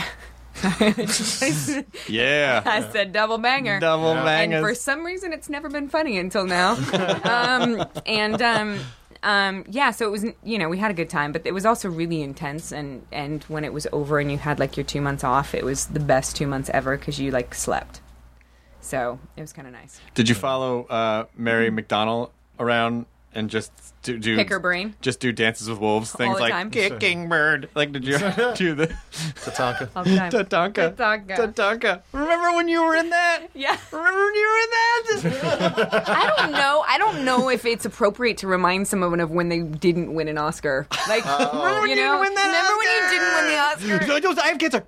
Yeah. I said double banger. Double And bangers. for some reason, it's never been funny until now. um, and um, um, yeah, so it was, you know, we had a good time, but it was also really intense. And, and when it was over and you had like your two months off, it was the best two months ever because you like slept. So it was kind of nice. Did you follow uh, Mary McDonnell around and just do, do Pick her brain. just do Dances with Wolves things the like time. kicking bird. Like did you do the Tatanka. All the time. Tatanka? Tatanka. Tatanka. Remember when you were in that? Yeah. Remember when you were in that? I don't know. I don't know if it's appropriate to remind someone of when they didn't win an Oscar. Like, Remember when you you know, didn't win that remember when you didn't win the Oscar? I have cancer.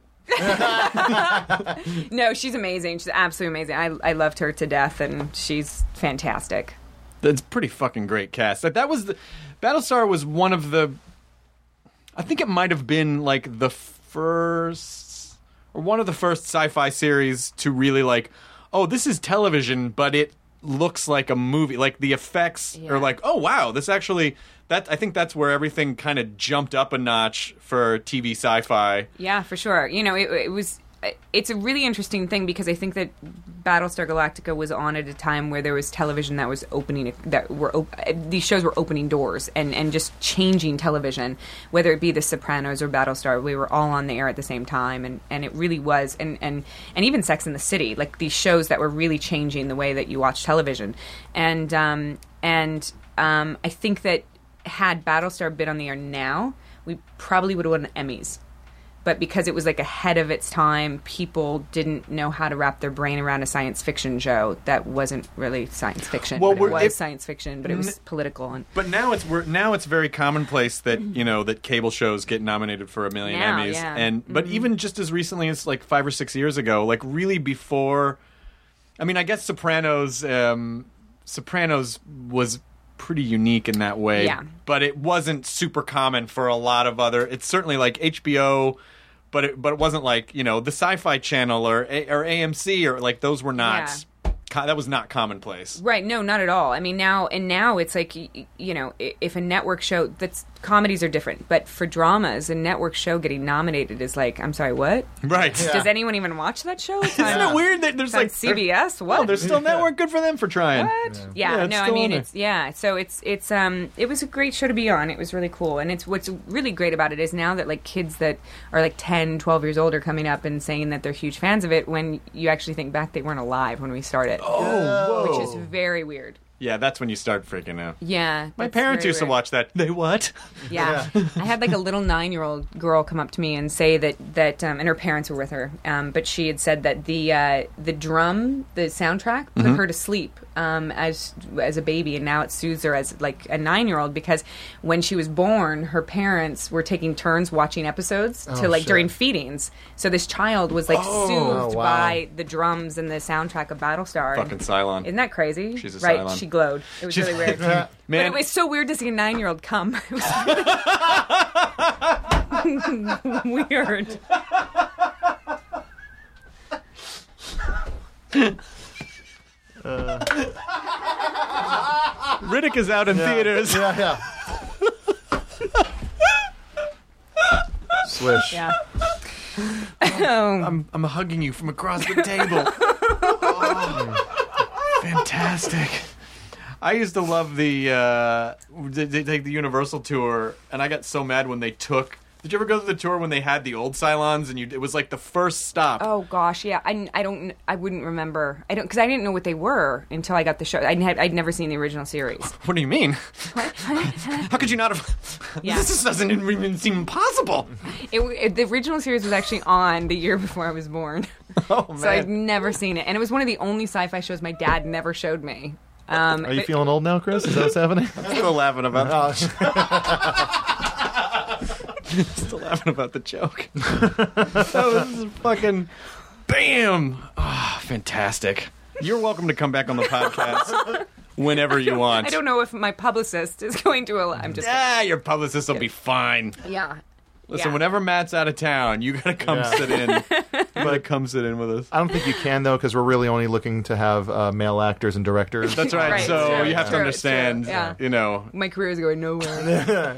No, she's amazing. She's absolutely amazing. I I loved her to death, and she's fantastic. That's pretty fucking great cast. That that was the Battlestar was one of the. I think it might have been like the first or one of the first sci-fi series to really like, oh, this is television, but it looks like a movie. Like the effects Yeah. are like, oh wow, this actually. That I think that's where everything kind of jumped up a notch for T V sci-fi. Yeah, for sure. You know, it, it was. It's a really interesting thing because I think that Battlestar Galactica was on at a time where there was television that was opening that were op- these shows were opening doors and, and just changing television, whether it be The Sopranos or Battlestar. We were all on the air at the same time, and, and it really was, and, and, and even Sex and the City, like these shows that were really changing the way that you watch television, and um, and um, I think that had Battlestar been on the air now, we probably would have won Emmys. But because it was like ahead of its time, people didn't know how to wrap their brain around a science fiction show that wasn't really science fiction. Well, but it we're- was if- science fiction, but it was political. And But now it's we're, now it's very commonplace that you know that cable shows get nominated for a million Now, Emmys, yeah. and but Mhm. even just as recently as like five or six years ago, like really before, I mean, I guess Sopranos, um, Sopranos was pretty unique in that way, Yeah. but it wasn't super common for a lot of other. It's certainly like H B O. But it, but it wasn't like, you know, the Sci-Fi Channel or A, or A M C or like those were not co- that was not commonplace. Right, no, not at all. I mean, now and now it's like y- y- you know, i- if a network show that's comedies are different, but for dramas, a network show getting nominated is like, I'm sorry, what? Right. Does anyone even watch that show? It's Isn't on- it weird that there's it's on like C B S? What? Oh, there's still network. Good for them for trying. What? Yeah, Yeah, it's no, I still mean on there. it's yeah. So it's it's um it was a great show to be on. It was really cool, and it's what's really great about it is now that like kids that are like ten, twelve years old are coming up and saying that they're huge fans of it. When you actually think back, they weren't alive when we started. Oh, which whoa. is very weird. Yeah, that's when you start freaking out. Yeah, My that's parents very used to weird. watch that. They what? Yeah. I had like a little nine-year-old girl come up to me and say that that um, and her parents were with her, um, but she had said that the uh, the drum, the soundtrack, put Mhm. her to sleep um, as as a baby, and now it soothes her as like a nine-year-old because when she was born, her parents were taking turns watching episodes Oh, to like shit. during feedings. So this child was like Oh. soothed Oh, wow. by the drums and the soundtrack of Battlestar. Fucking Cylon. Isn't that crazy? She's a right? Cylon. She glowed. It was She's- really weird. Man. But it was so weird to see a nine-year-old come. It was really weird. Riddick is out in theaters. Yeah, yeah. Swish. Yeah. I'm I'm hugging you from across the table. Oh, fantastic. I used to love the uh, they, they take the Universal tour, and I got so mad when they took. Did you ever go to the tour when they had the old Cylons and you? It was like the first stop. Oh gosh, yeah. I, I don't. I wouldn't remember. I don't because I didn't know what they were until I got the show. I had I'd never seen the original series. What do you mean? How could you not have? Yeah. This doesn't even seem possible. It, it, the original series was actually on the year before I was born, Oh man. so I'd never seen it, and it was one of the only sci-fi shows my dad never showed me. Um, Are you but- feeling old now, Chris? Is that what's happening? Still laughing about. Oh, Still laughing about the joke. Oh, this is fucking bam! Ah, fantastic. You're welcome to come back on the podcast whenever you want. I don't know if my publicist is going to allow. I'm just. Ah, your publicist will be fine. Yeah. Listen, Yeah. whenever Matt's out of town, you gotta come Yeah. sit in. You gotta come sit in with us. I don't think you can, though, because we're really only looking to have uh, male actors and directors. That's right. Right, so it's true, you have it's to true, it's true. understand, Yeah. you know, My career is going nowhere.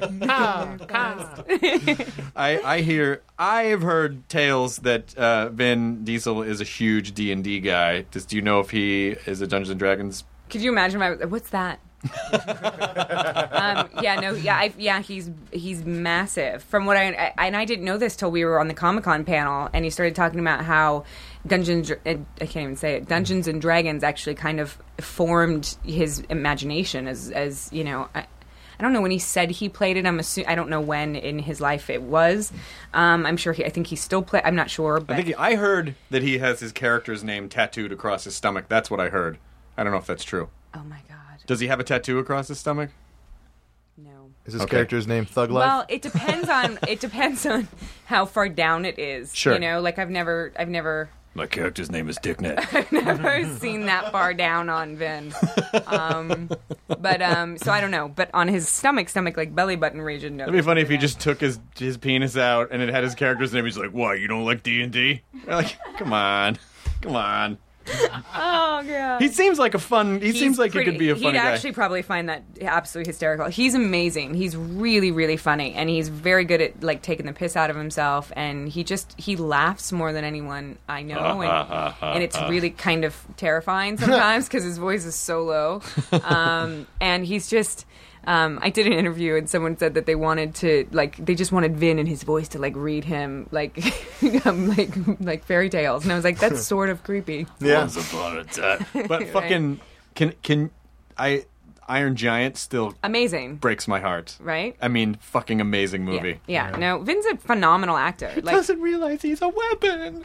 I, I hear I have heard tales that uh, Vin Diesel is a huge D and D guy. Does do you know if he is a Dungeons and Dragons? Could you imagine my? What's that? um, yeah, no, yeah, I, yeah, he's he's massive. From what I, I and I didn't know this till we were on the Comic-Con panel, and he started talking about how Dungeons, I can't even say it, Dungeons and Dragons actually kind of formed his imagination as, as you know. I, I don't know when he said he played it. I'm assu- I don't know when in his life it was. Um, I'm sure he. I think he still play. I'm not sure. But I think he, I heard that he has his character's name tattooed across his stomach. That's what I heard. I don't know if that's true. Oh my god. Does he have a tattoo across his stomach? No. Is his Okay. character's name Thug Life? Well, it depends on it depends on how far down it is. Sure. You know, like I've never I've never My character's name is Dicknet. I've never seen that far down on Vin. Um, but um, so I don't know. But on his stomach, stomach like belly button region. No, It'd be funny if he just took his his penis out and it had his character's name. He's like, "Why? You don't like D and D?" Like, come on, come on. Oh god. He seems like a fun. He He's seems like pretty- he could be a funny He'd guy. actually probably find that absolutely hysterical. He's amazing. He's really, really funny, and he's very good at like taking the piss out of himself. And he just he laughs more than anyone I know, and, and it's really kind of terrifying sometimes because his voice is so low. Um, and he's just. Um, I did an interview and someone said that they wanted to like they just wanted Vin and his voice to like read him like um, like like fairy tales, and I was like, that's sort of creepy. Yeah. Once upon a time. But fucking can can I Iron Giant still Amazing, breaks my heart. right? I mean, fucking amazing movie. Yeah, yeah. No, Vin's a phenomenal actor. Like, Doesn't realize he's a weapon.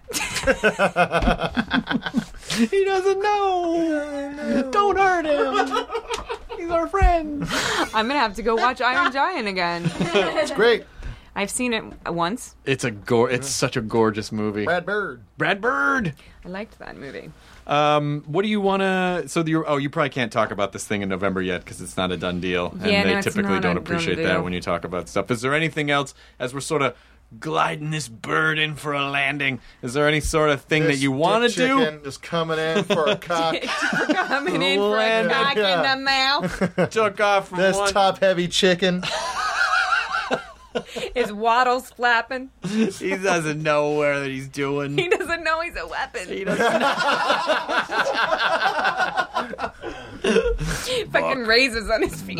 He doesn't know. Don't hurt him. He's our friend. I'm gonna have to go watch Iron Giant again. It's great. I've seen it once. It's a gore. It's such a gorgeous movie. Brad Bird. Brad Bird. I liked that movie. Um, what do you want to? So you oh, you probably can't talk about this thing in November yet because it's not a done deal, and Yeah, they no, it's typically not don't a done appreciate deal. that when you talk about stuff. Is there anything else as we're sort of gliding this bird in for a landing? Is there any sort of thing This that you want to dick do? chicken just coming in for a cock. Coming in for a Landed. cock Yeah. in the mouth. Took off from This one. top-heavy chicken. His waddles flapping. He doesn't know where that he's doing. He doesn't know he's a weapon. He doesn't know. Fucking razors on his feet.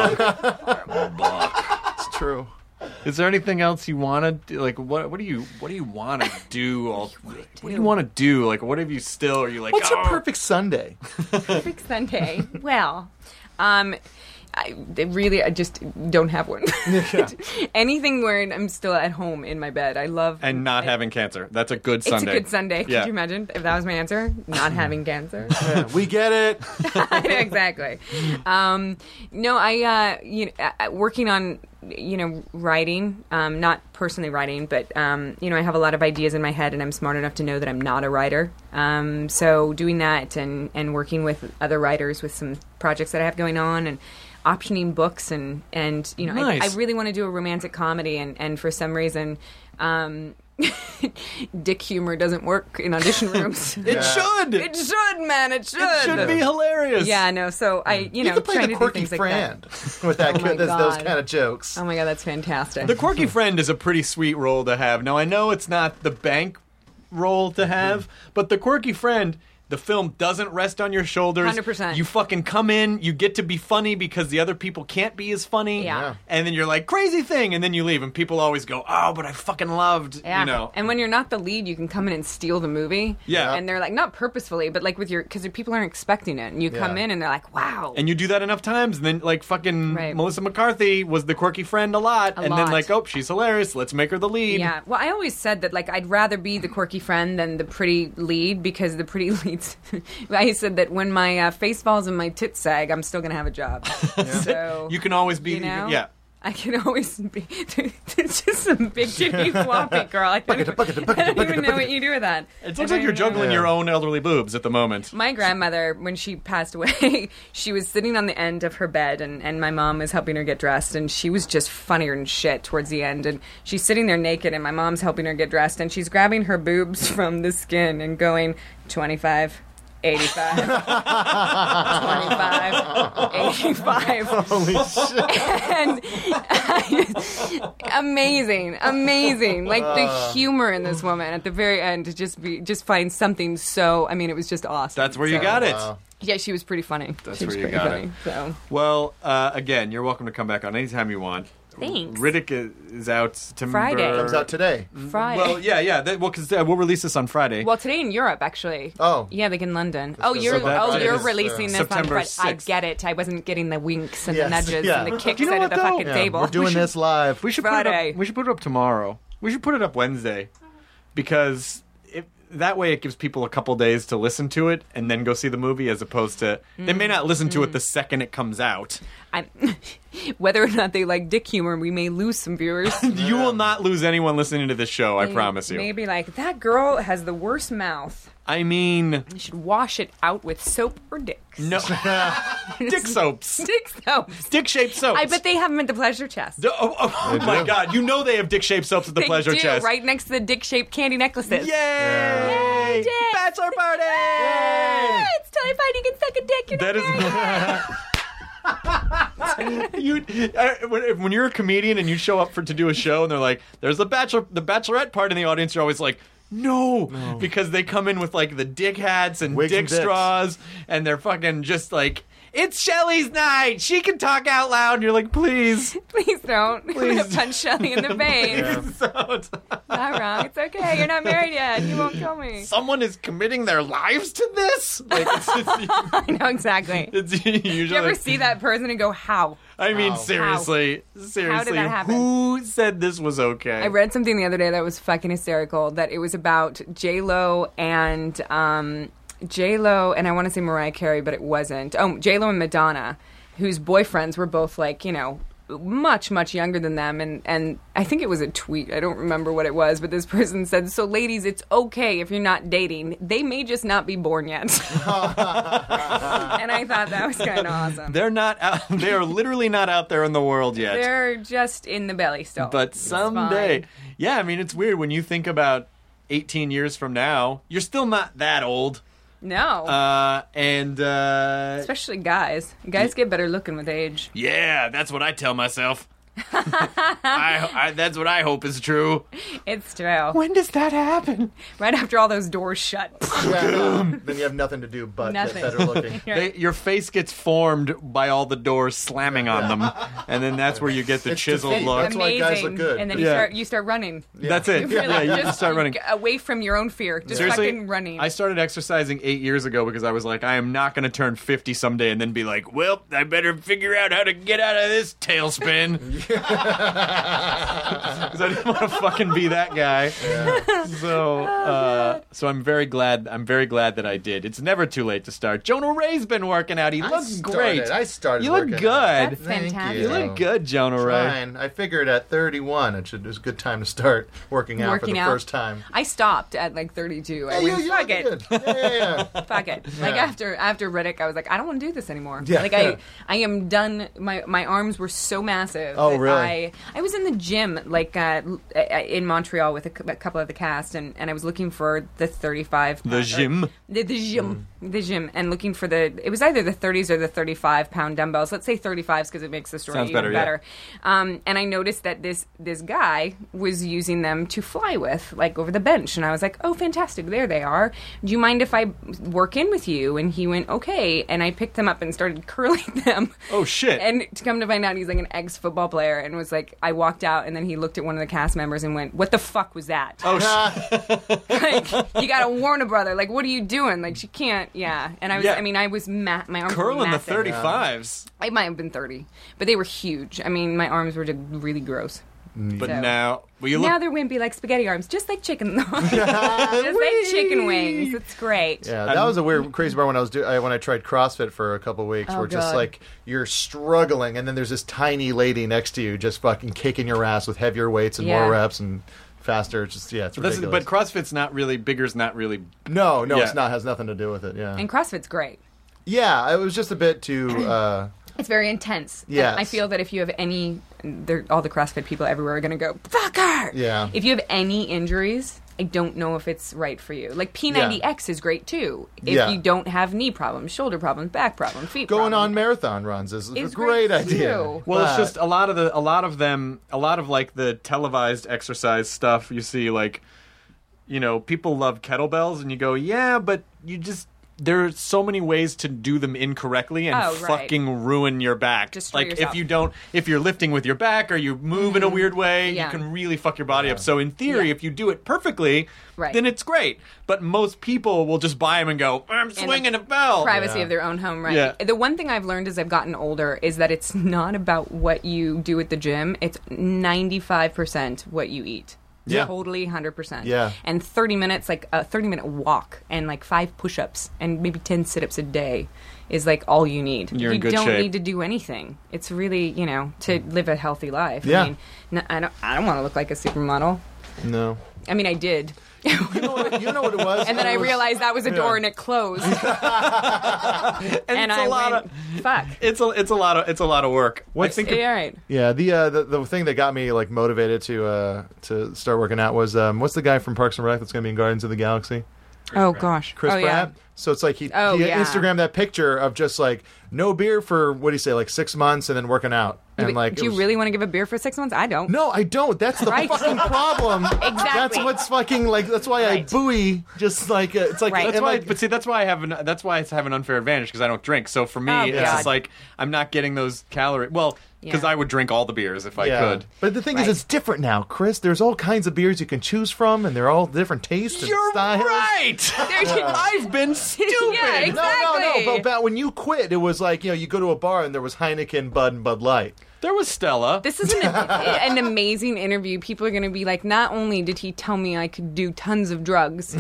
It's true. Is there anything else you want to do? Like, what? What do you? What do you want to do? All, what do you want to do? Like, what have you still? Are you like? What's oh. a perfect Sunday? Perfect Sunday. Well, um, I they really I just don't have one. Anything where I'm still at home in my bed. I love And not I- having cancer. That's a good It's Sunday. a good Sunday. Yeah. Could you imagine if that was my answer? Not having cancer. Yeah, we get it. Exactly. Um, no, I uh, you know, uh, working on you know writing. Um, not personally writing, but um, you know I have a lot of ideas in my head, and I'm smart enough to know that I'm not a writer. Um, so doing that and and working with other writers with some projects that I have going on and optioning books and and you know Nice. I, I really want to do a romantic comedy, and and for some reason. Um, dick humor doesn't work in audition rooms. It should. It should, man. It should. It should be hilarious. Yeah, no. So I, you You know, could play trying the to do quirky things like friend that. with that Oh my good, those, those God. kind of jokes. Oh my god, that's fantastic. The quirky friend is a pretty sweet role to have. Now, I know it's not the bank role to have, but the quirky friend, the film doesn't rest on your shoulders. one hundred percent. You fucking come in, you get to be funny because the other people can't be as funny. Yeah. Yeah. And then you're like, crazy thing, and then you leave, and people always go, oh, but I fucking loved, Yeah. you know. And when you're not the lead, you can come in and steal the movie. Yeah. And they're like, not purposefully, but like with your, because people aren't expecting it. And you come Yeah. in and they're like, wow. And you do that enough times, and then like fucking Right. Melissa McCarthy was the quirky friend a lot, A and lot. then like, oh, she's hilarious, let's make her the lead. Yeah. Well, I always said that like I'd rather be the quirky friend than the pretty lead because the pretty leads. I said that when my uh, face falls and my tits sag, I'm still gonna have a job. So You can always be, you know, yeah. I can always be. It's just some big titty floppy girl. I don't, even, I don't even know what you do with that. It I looks don't like you're even know. juggling your own elderly boobs at the moment. My grandmother, when she passed away, she was sitting on the end of her bed, and, and my mom was helping her get dressed, and she was just funnier than shit towards the end. And she's sitting there naked, and my mom's helping her get dressed, and she's grabbing her boobs from the skin and going, twenty-five, eighty-five, twenty-five, eighty-five. Holy shit. And I, amazing, amazing. Like the humor in this woman at the very end to just be, just find something so, I mean, it was just awesome. That's where you So- got it. Wow. Yeah, she was pretty funny. That's she was where you pretty got funny, it. So. Well, uh, again, you're welcome to come back on anytime you want. Thanks. Riddick is, is out September. Friday. Comes out today. Friday. Well, yeah, yeah. That, well, because uh, we'll release this on Friday. Well, today in Europe, actually. Oh. Yeah, like in London. That's Oh, good. you're So that oh you're is, releasing uh, this on September Friday. I sixth. get it. I wasn't getting the winks and Yes, the nudges yeah. and the kicks You know out what, of the though? fucking Yeah, table. we're doing should- this live. we should put it Friday. up. We should put it up tomorrow. We should put it up Wednesday, because it, that way it gives people a couple days to listen to it and then go see the movie, as opposed to they may not listen to it the second it comes out. I'm, whether or not they like dick humor, we may lose some viewers. You will not lose anyone listening to this show. I promise you. Maybe like that girl has the worst mouth. I mean, You should wash it out with soap or dick. no, dick soaps, Dick soaps. dick-shaped soaps. I bet they have them at the pleasure chest. D- Oh, oh, oh my God! You know they have dick-shaped soaps at the They pleasure do, chest. right next to the dick-shaped candy necklaces. Yay! Yay, dick. Bachelor party! Yeah, it's totally fine. You can suck a dick. You're That not is. you uh, when, when you're a comedian and you show up for to do a show and they're like, "There's the bachelor, the bachelorette part," in the audience, you're always like, "No," because they come in with like the dick hats and Wigs dick and dicks. straws, and they're fucking just like, "It's Shelley's night. She can talk out loud." And you're like, "Please, Please don't. I'm going to Please. punch Shelly in the face. don't." Not wrong. It's okay. You're not married yet. You won't kill me. Someone is committing their lives to this. Like, it's, it's, I know exactly. it's usually. Do you ever see that person and go, how? I mean, How? seriously, seriously, that happen? who said this was okay? I read something the other day that was fucking hysterical, that it was about J-Lo and, um, J-Lo, and I want to say Mariah Carey, but it wasn't. Oh, J-Lo and Madonna, whose boyfriends were both like, you know, much, much younger than them. And, and I think it was a tweet. I don't remember what it was, but this person said, so ladies, it's okay if you're not dating. They may just not be born yet. And I thought that was kind of awesome. They're not out, they are literally not out there in the world yet. They're just in the belly still. But It's someday. fine. Yeah, I mean, it's weird when you think about eighteen years from now, you're still not that old. No. Uh, and, uh, Especially guys. Guys get better looking with age. yeah, that's what I tell myself. I, I, that's what I hope is true. It's true. When does that happen? Right after all those doors shut. Yeah, no. Then you have nothing to do but Nothing. get better looking. They, your face gets formed by all the doors slamming on them, and then that's where you get the It's chiseled defeat. look. That's why guys look good. And then you Yeah. start you start running. That's it. Really, Yeah, you just, just start running. g- away from your own fear. Just Seriously, fucking running. I started exercising eight years ago because I was like, I am not going to turn fifty someday and then be like, well, I better figure out how to get out of this tailspin. Because I didn't want to fucking be that guy. So, uh, so I'm very glad. I'm very glad that I did. It's never too late to start. Jonah Ray's been working out. He I looks started- great. I started You look working good. out. That's Thank fantastic. You look good, Jonah Ray. Fine. I figured at thirty-one it should it was a good time to start working out Working for the out. first time. I stopped at like thirty-two. I Yeah, went, you- you fuck look it. good. Yeah, yeah, yeah. Fuck it. Like after after Riddick, I was like, I don't want to do this anymore. Yeah. Like I I am done. My my arms were so massive. Oh, that really? I I was in the gym like uh, l- uh, in Montreal with a, cou- a couple of the cast, and, and I was looking for the thirty-five. The uh, gym? The, the gym. The gym, and looking for the. It was either the thirties or the thirty-five pound dumbbells. Let's say thirty-fives because it makes the story Sounds even better, yeah. better. Um, and I noticed that this this guy was using them to fly with, like over the bench, and I was like, "Oh, fantastic! There they are. Do you mind if I work in with you?" And he went, "Okay." And I picked them up and started curling them. Oh, shit. And to come to find out, he's like an ex football player, and was like, I walked out, and then he looked at one of the cast members and went, "What the fuck was that?" Oh, shit. Like, you gotta warn a brother. Like, what are you doing? Like, she can't. Yeah. And I was. Yeah. I mean, I was ma- my arms were Curling the massive. thirty-fives. I might have been thirty, but they were huge. I mean, my arms were just really gross. But So- now, well, you look. Now they're wimpy like spaghetti arms, just like chicken. just like chicken wings. It's great. Yeah, that was a weird, crazy part when I was do- I, when I tried CrossFit for a couple weeks, Oh, where just God. like you're struggling, and then there's this tiny lady next to you just fucking kicking your ass with heavier weights and Yeah. more reps and faster. It's just yeah, it's That's, ridiculous. but CrossFit's not really, bigger's not really. no, no, Yeah. it's not. Has nothing to do with it. Yeah, And CrossFit's great. yeah, it was just a bit too. Uh, It's very intense. And Yes. I feel that if you have any, they're- all the CrossFit people everywhere are going to go, fuck her! Yeah. If you have any injuries, I don't know if it's right for you. Like P ninety X is great too. If Yeah. you don't have knee problems, shoulder problems, back problems, feet Going problems. on marathon runs is a It's great, great, idea. too. Well, it's But- just a lot of the a lot of them, a lot of like the televised exercise stuff. You see, like, you know, people love kettlebells, and you go, yeah, but you just there are so many ways to do them incorrectly and Oh, right. fucking ruin your back. Destroy like yourself. if you don't, if you're lifting with your back or you move in a weird way, Yeah. you can really fuck your body up. So in theory, Yeah. if you do it perfectly, Right. then it's great. But most people will just buy them and go, I'm swinging a bell. Privacy of their own home, right? Yeah. The one thing I've learned as I've gotten older is that it's not about what you do at the gym. It's ninety-five percent what you eat. Yeah. Totally one hundred percent. Yeah. And thirty minutes, like a thirty minute walk and like five push ups and maybe ten sit ups a day is like all you need. You're you in good don't shape. need to do anything. It's really, you know, to live a healthy life. Yeah. I mean, n- I don't, I don't want to look like a supermodel. No. I mean, I did. You know what, you know what it was? And then It I was- realized that was a door Yeah. and it closed. and and it's I a lot went, of fuck. it's a it's a lot of it's a lot of work. I think Yeah, all right. Yeah, the, uh, the the thing that got me like motivated to uh, to start working out was um, what's the guy from Parks and Rec that's going to be in Guardians of the Galaxy? Oh, gosh. Chris oh, Pratt. Yeah. So it's like he, Oh, he yeah. Instagrammed that picture of just like no beer for what do you say, like six months and then working out. And But like, do it you was- really want to give a beer for six months? I don't. No, I don't. That's the Right. fucking problem. Exactly. That's what's fucking like. That's why Right. I buoy. Just like uh, it's like Right. That's and, why, like, but see, that's why I have an that's why I have an unfair advantage because I don't drink. So for me, Oh, it's God. just like I'm not getting those calories. Well, because Yeah. I would drink all the beers if I yeah. could. But the thing Right. is, it's different now, Chris. There's all kinds of beers you can choose from, and they're all different tastes and You're styles. right. I've been stupid. Yeah, exactly. No, no, no. But, but when you quit, it was like you know you go to a bar and there was Heineken, Bud, and Bud Light. There was Stella. This is an, an amazing interview. People are going to be like, not only did he tell me I could do tons of drugs,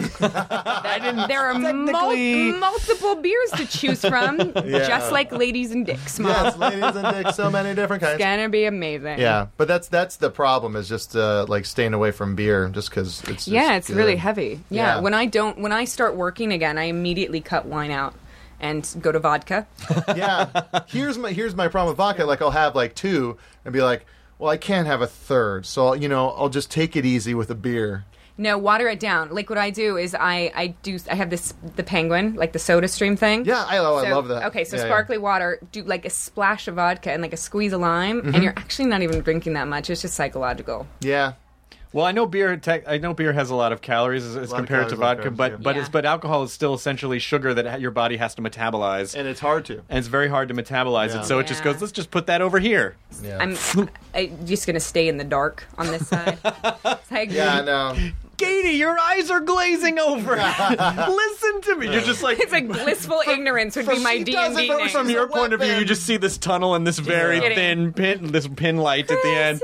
I didn't. there are mul- Technically- multiple beers to choose from, Yeah. just like ladies and dicks, Mom. Yes, ladies and dicks, so many different kinds. It's going to be amazing. Yeah, but that's that's the problem is just uh, like staying away from beer just because it's Yeah, just it's good. really heavy. Yeah. Yeah. When I don't, when I start working again, I immediately cut wine out and go to vodka. Yeah, here's my here's my problem with vodka. Like I'll have like two and be like, well, I can't have a third, so you know I'll just take it easy with a beer. No, water it down. Like what I do is I, I do I have this the Penguin, like the Soda Stream thing. Yeah, I, oh, I So- love that. Okay, so Yeah, yeah. sparkly water, do like a splash of vodka and like a squeeze of lime, Mm-hmm. and you're actually not even drinking that much. It's just psychological. Yeah, Well, I know beer. Tech, I know beer has a lot of calories as, as lot of compared to calories, a lot of vodka, carbs, but yeah. but Yeah. it's but alcohol is still essentially sugar that ha- your body has to metabolize, and, and it's hard to. it's very hard to metabolize Yeah. it. So it just Yeah. goes. Let's just put that over here. Yeah, I'm, I'm just gonna stay in the dark on this side. It's like, yeah, no. Katie, your eyes are glazing over. Listen to me. You're just like It's like blissful ignorance would be my she D does and it D from- name. from your a point of view, you weapon. just see this tunnel and this very kidding. thin pin, this pin light at the end.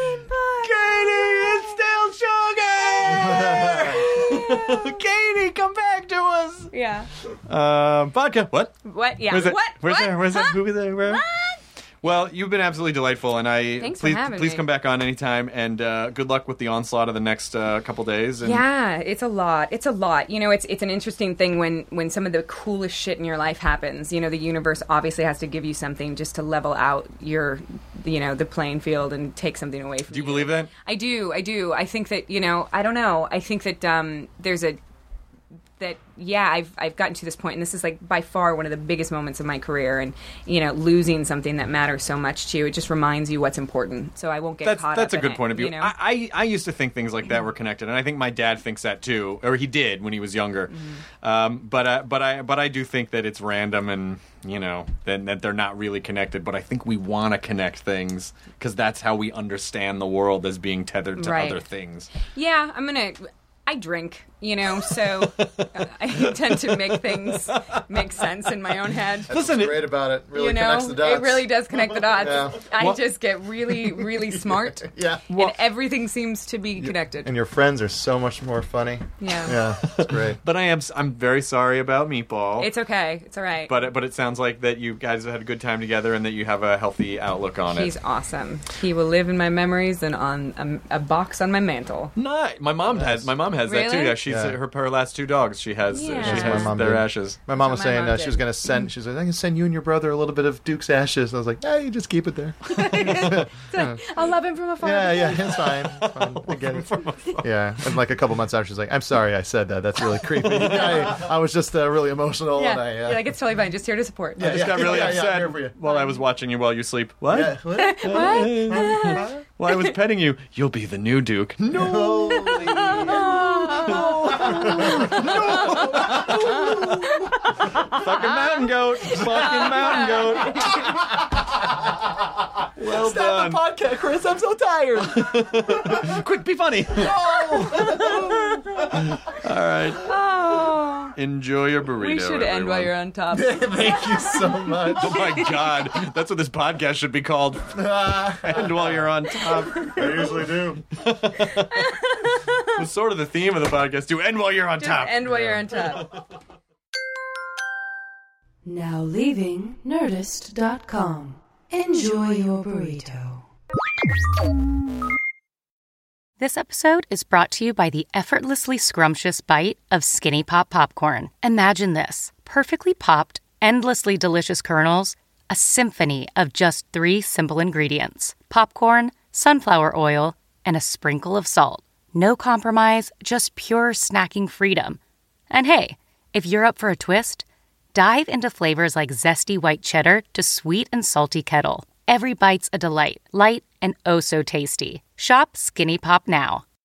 Katie, it's still sugar. Katie, come back to us. Yeah. Uh, vodka. What? What? Yeah. Where's it? What? Where's what? there? Where's huh? that? Who is there? Where? Well, you've been absolutely delightful, and I Thanks for please having please me. come back on anytime. And uh, good luck with the onslaught of the next uh, couple days. And Yeah, it's a lot. It's a lot. You know, it's it's an interesting thing when when some of the coolest shit in your life happens. You know, the universe obviously has to give you something just to level out your, you know, the playing field and take something away from Do you believe that? I do. I do. I think that, you know, I don't know. I think that um, there's a that yeah, I've I've gotten to this point, and this is like by far one of the biggest moments of my career. And you know, losing something that matters so much to you, it just reminds you what's important. So I won't get That's caught that's up a good in it, point of view. You know? I, I I used to think things like that were connected, and I think my dad thinks that too, or he did when he was younger. Mm-hmm. Um, but I, but I but I do think that it's random, and you know that, that they're not really connected. But I think we want to connect things because that's how we understand the world as being tethered to Right. other things. Yeah, I'm gonna. I drink, you know, so I tend to make things make sense in my own head. That's Listen, what's great about it. Really you know, connects the dots. it really does connect the dots. Yeah. I Well- just get really, really smart, Yeah. and everything seems to be connected. And your friends are so much more funny. Yeah. Yeah, it's great. But I am s- I'm very sorry about Meatball. It's okay. It's all right. but it, but it sounds like that you guys have had a good time together and that you have a healthy outlook on He's it. awesome. He will live in my memories and on a, a box on my mantle. No, my mom has my mom has that too. Really? Yeah, she's Yeah. her her last two dogs. She has Yeah. she That's what has my mom their did. ashes. My mom was my saying mom uh, she was did. going to send. She's like, I can send you and your brother a little bit of Duke's ashes. And I was like, yeah, you just keep it there. I'll love him from afar. yeah, yeah, it's fine. It's fine. I get it. Yeah, and like a couple months after, she's like, I'm sorry, I said that. That's really creepy. I, I was just uh, really emotional. Yeah, And I, uh, You're like, it's totally fine. Just here to support. Yeah, I just got really yeah, yeah, I'm upset here for you. while I was watching you while you sleep. What? yeah, what? Well, I was petting you. You'll be the new Duke. No. Fucking mountain goat. Fucking mountain goat. Well done. podcast, Chris. I'm so tired. Quick, be funny. All right. Oh, Enjoy your burrito. we should end while everyone. you're on top. Thank you so much. Oh my God. That's what this podcast should be called. End while you're on top. I usually do. It's sort of the theme of the podcast, too. End while you're on Just top. end while you're on top. Now leaving Nerdist dot com. Enjoy your burrito. This episode is brought to you by the effortlessly scrumptious bite of Skinny Pop Popcorn. Imagine this. Perfectly popped, endlessly delicious kernels, a symphony of just three simple ingredients. Popcorn, sunflower oil, and a sprinkle of salt. No compromise, just pure snacking freedom. And hey, if you're up for a twist, dive into flavors like zesty white cheddar to sweet and salty kettle. Every bite's a delight, light and oh so tasty. Shop Skinny Pop now